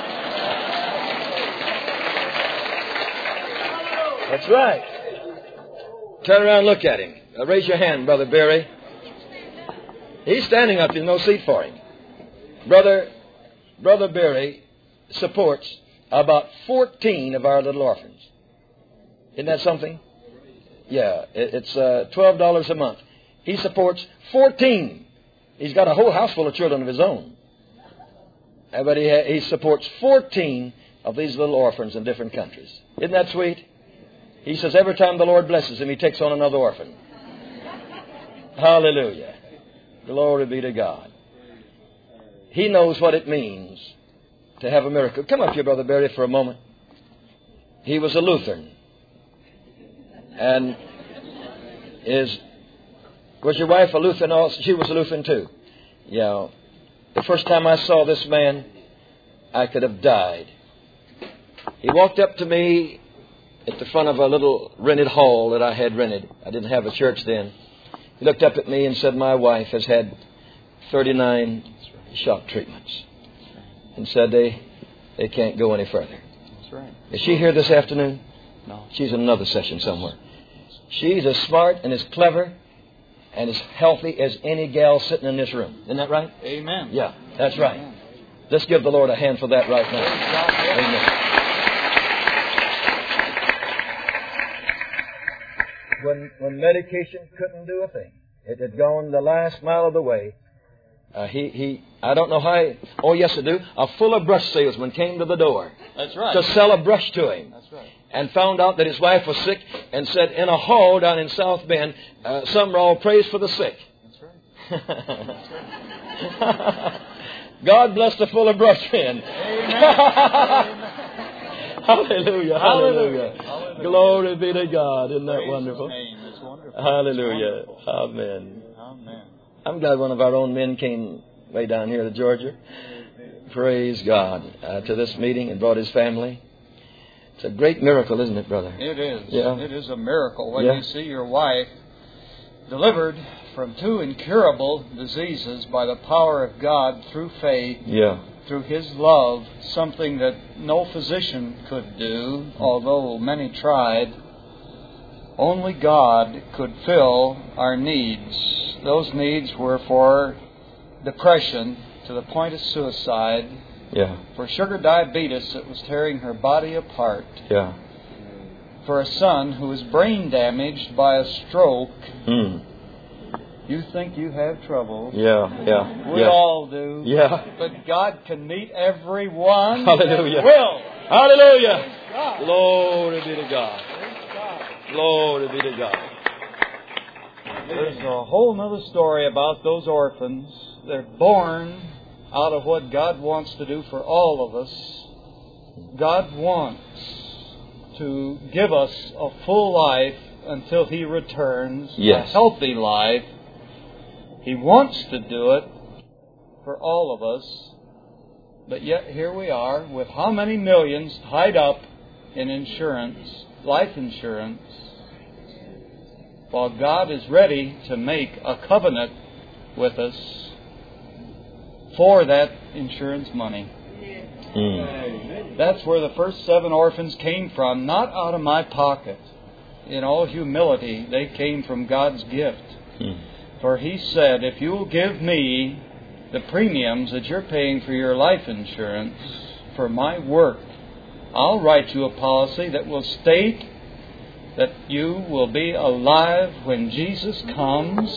That's right. Turn around and look at him. Uh, raise your hand, Brother Barry. He's standing up. There's no seat for him. Brother, Brother Barry supports about fourteen of our little orphans. Isn't that something? Yeah, it's uh, twelve dollars a month. He supports fourteen. He's got a whole house full of children of his own. But he, ha- he supports fourteen of these little orphans in different countries. Isn't that sweet? He says every time the Lord blesses him, he takes on another orphan. Hallelujah. Glory be to God. He knows what it means to have a miracle. Come up here, Brother Barry, for a moment. He was a Lutheran. And is was your wife a Lutheran also? She was a Lutheran too. Yeah. The first time I saw this man, I could have died. He walked up to me at the front of a little rented hall that I had rented. I didn't have a church then. He looked up at me and said, my wife has had thirty-nine shock treatments. And said they they can't go any further. That's right. Is she here this afternoon? No. She's in another session somewhere. She's as smart and as clever and as healthy as any gal sitting in this room. Isn't that right? Amen. Yeah, that's right. Amen. Let's give the Lord a hand for that right now. Amen. When, when medication couldn't do a thing, it had gone the last mile of the way. Uh, he, he, I don't know how, he, oh yes I do, a fuller brush salesman came to the door. That's right. To sell a brush to him. That's right. And found out that his wife was sick and said, in a hall down in South Bend, uh, some are all praised for the sick. That's right. That's right. God bless the fuller brush man. Amen. Hallelujah, hallelujah. Hallelujah. Glory be to God. Isn't that Praise wonderful? His name. It's wonderful. Hallelujah. It's wonderful. Amen. Amen. I'm glad one of our own men came way down here to Georgia. Praise God. Uh, to this meeting and brought his family. It's a great miracle, isn't it, brother? It is. Yeah. It is a miracle when Yeah. you see your wife delivered from two incurable diseases by the power of God through faith, Yeah. through His love, something that no physician could do, although many tried. Only God could fill our needs. Those needs were for depression to the point of suicide, Yeah. for sugar diabetes that was tearing her body apart, Yeah. for a son who was brain damaged by a stroke. Mm. You think you have trouble. Yeah. Yeah. We yeah. all do. Yeah. But God can meet every one. Hallelujah. That will. Hallelujah. God. Glory be to God. God. Glory be to God. There's a whole other story about those orphans. They're born out of what God wants to do for all of us. God wants to give us a full life until He returns, Yes. a healthy life. He wants to do it for all of us. But yet here we are with how many millions tied up in insurance, life insurance, while God is ready to make a covenant with us for that insurance money. Mm. That's where the first seven orphans came from, not out of my pocket. In all humility, they came from God's gift. Mm. For He said, if you'll give me the premiums that you're paying for your life insurance for my work, I'll write you a policy that will state that you will be alive when Jesus comes.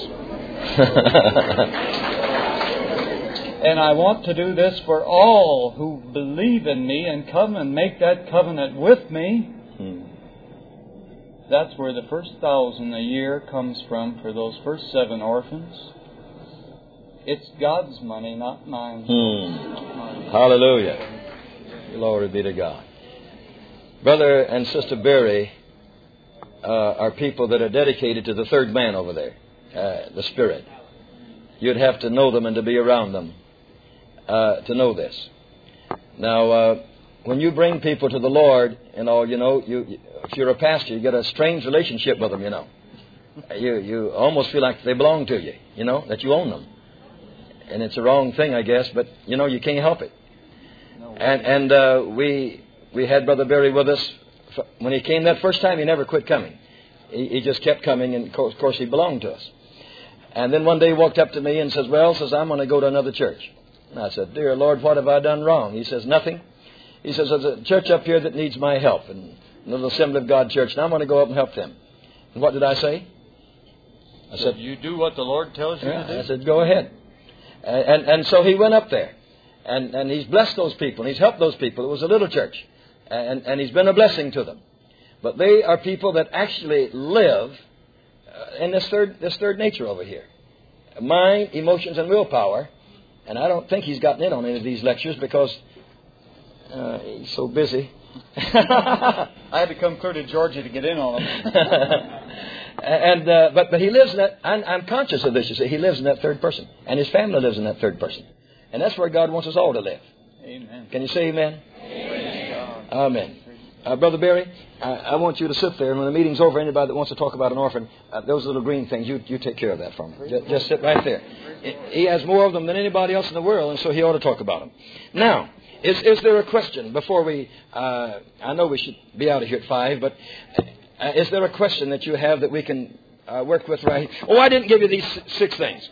And I want to do this for all who believe in me and come and make that covenant with me. Hmm. That's where the first thousand a year comes from for those first seven orphans. It's God's money, not mine. Hmm. Hallelujah. Glory be to God. Brother and Sister Berry uh, are people that are dedicated to the third man over there, uh, the Spirit. You'd have to know them and to be around them uh, to know this. Now, uh, when you bring people to the Lord and all, you know, you, if you're a pastor, you get a strange relationship with them, you know. You, you almost feel like they belong to you, you know, that you own them. And it's a wrong thing, I guess, but, you know, you can't help it. And, and uh, we we had Brother Berry with us. When he came that first time, he never quit coming. He, he just kept coming, and of course he belonged to us. And then one day he walked up to me and says, well, says, I'm going to go to another church. And I said, dear Lord, what have I done wrong? He says, nothing. He says, there's a church up here that needs my help, and a little Assembly of God church, and I'm going to go up and help them. And what did I say? I said, you do what the Lord tells you yeah, to do. I said, go ahead. And, and, and so he went up there. And, and he's blessed those people, and he's helped those people. It was a little church. And, and he's been a blessing to them. But they are people that actually live uh, in this third, this third nature over here. mind, emotions, and willpower. And I don't think he's gotten in on any of these lectures because uh, he's so busy. I had to come clear to Georgia to get in on them. and uh, but but he lives in that. I'm, I'm conscious of this. You see, he lives in that third person, and his family lives in that third person, and that's where God wants us all to live. Amen. Can you say amen? Amen. Amen. Uh, Brother Barry, I, I want you to sit there, and when the meeting's over, anybody that wants to talk about an orphan, uh, those little green things, you you take care of that for him. Just, just sit right there. He has more of them than anybody else in the world, and so he ought to talk about them. Now, is is there a question before we? Uh, I know we should be out of here at five, but uh, is there a question that you have that we can uh, work with right here? Oh, I didn't give you these six things.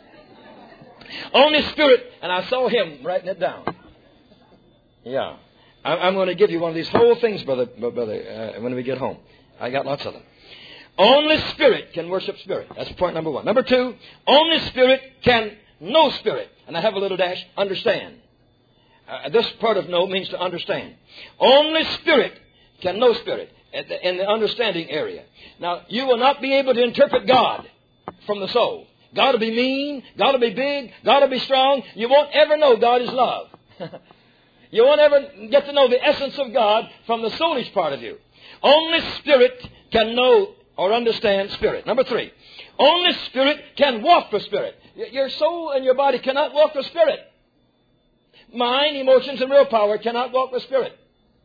Only Spirit, and I saw him writing it down. Yeah. I'm going to give you one of these whole things, brother, brother, uh, when we get home. I got lots of them. Only Spirit can worship Spirit. That's point number one. Number two, only Spirit can know Spirit. And I have a little dash, understand. Uh, this part of know means to understand. Only Spirit can know Spirit in the understanding area. Now, you will not be able to interpret God from the soul. God will be mean. God will be big. God will be strong. You won't ever know God is love. You won't ever get to know the essence of God from the soulish part of you. Only Spirit can know or understand Spirit. Number three, only Spirit can walk with Spirit. Your soul and your body cannot walk with Spirit. Mind, emotions, and willpower cannot walk with Spirit.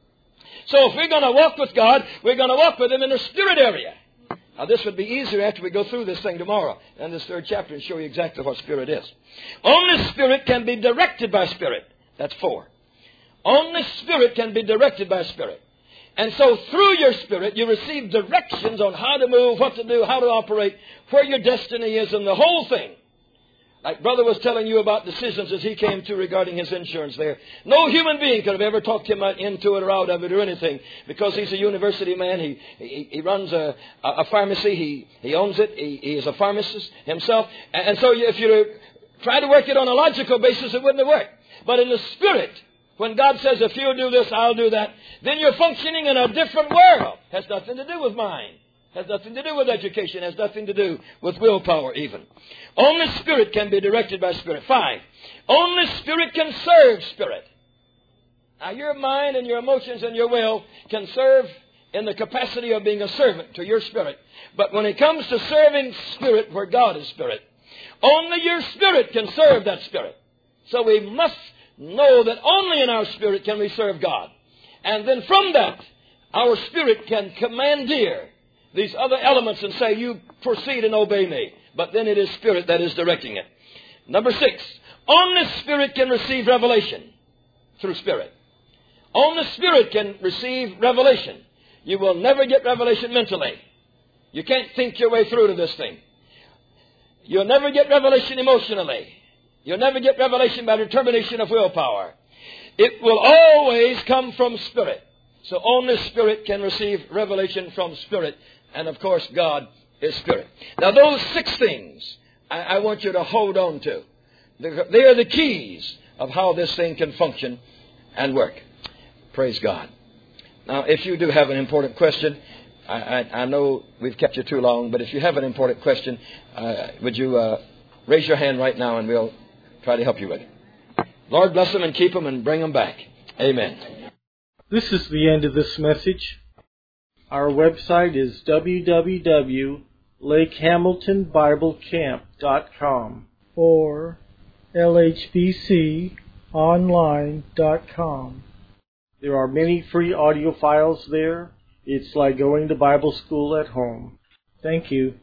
So if we're going to walk with God, we're going to walk with Him in the Spirit area. Now this would be easier after we go through this thing tomorrow in this third chapter and show you exactly what Spirit is. Only Spirit can be directed by Spirit. That's four. Only Spirit can be directed by Spirit. And so through your Spirit, you receive directions on how to move, what to do, how to operate, where your destiny is, and the whole thing. Like Brother was telling you about decisions as he came to regarding his insurance there. No human being could have ever talked him into it or out of it or anything, because he's a university man. He he, he runs a, a pharmacy. He, he owns it. He, he is a pharmacist himself. And, and so if you try to work it on a logical basis, it wouldn't have worked. But in the Spirit, when God says, if you'll do this, I'll do that, then you're functioning in a different world. Has nothing to do with mind. Has nothing to do with education. Has nothing to do with willpower even. Only Spirit can be directed by Spirit. Five, only Spirit can serve Spirit. Now your mind and your emotions and your will can serve in the capacity of being a servant to your Spirit. But when it comes to serving Spirit where God is Spirit, only your Spirit can serve that Spirit. So we must know that only in our Spirit can we serve God. And then from that, our Spirit can commandeer these other elements and say, you proceed and obey me. But then it is Spirit that is directing it. Number six, only Spirit can receive revelation through Spirit. Only Spirit can receive revelation. You will never get revelation mentally. You can't think your way through to this thing. You'll never get revelation emotionally. You'll never get revelation by determination of willpower. It will always come from Spirit. So only Spirit can receive revelation from Spirit. And of course, God is Spirit. Now those six things I, I want you to hold on to. They are the keys of how this thing can function and work. Praise God. Now, if you do have an important question, I, I, I know we've kept you too long, but if you have an important question, uh, would you uh, raise your hand right now and we'll try to help you with it. Lord bless them and keep them and bring them back. Amen. This is the end of this message. Our website is w w w dot lake hamilton bible camp dot com or l h b c online dot com. There are many free audio files there. It's like going to Bible school at home. Thank you.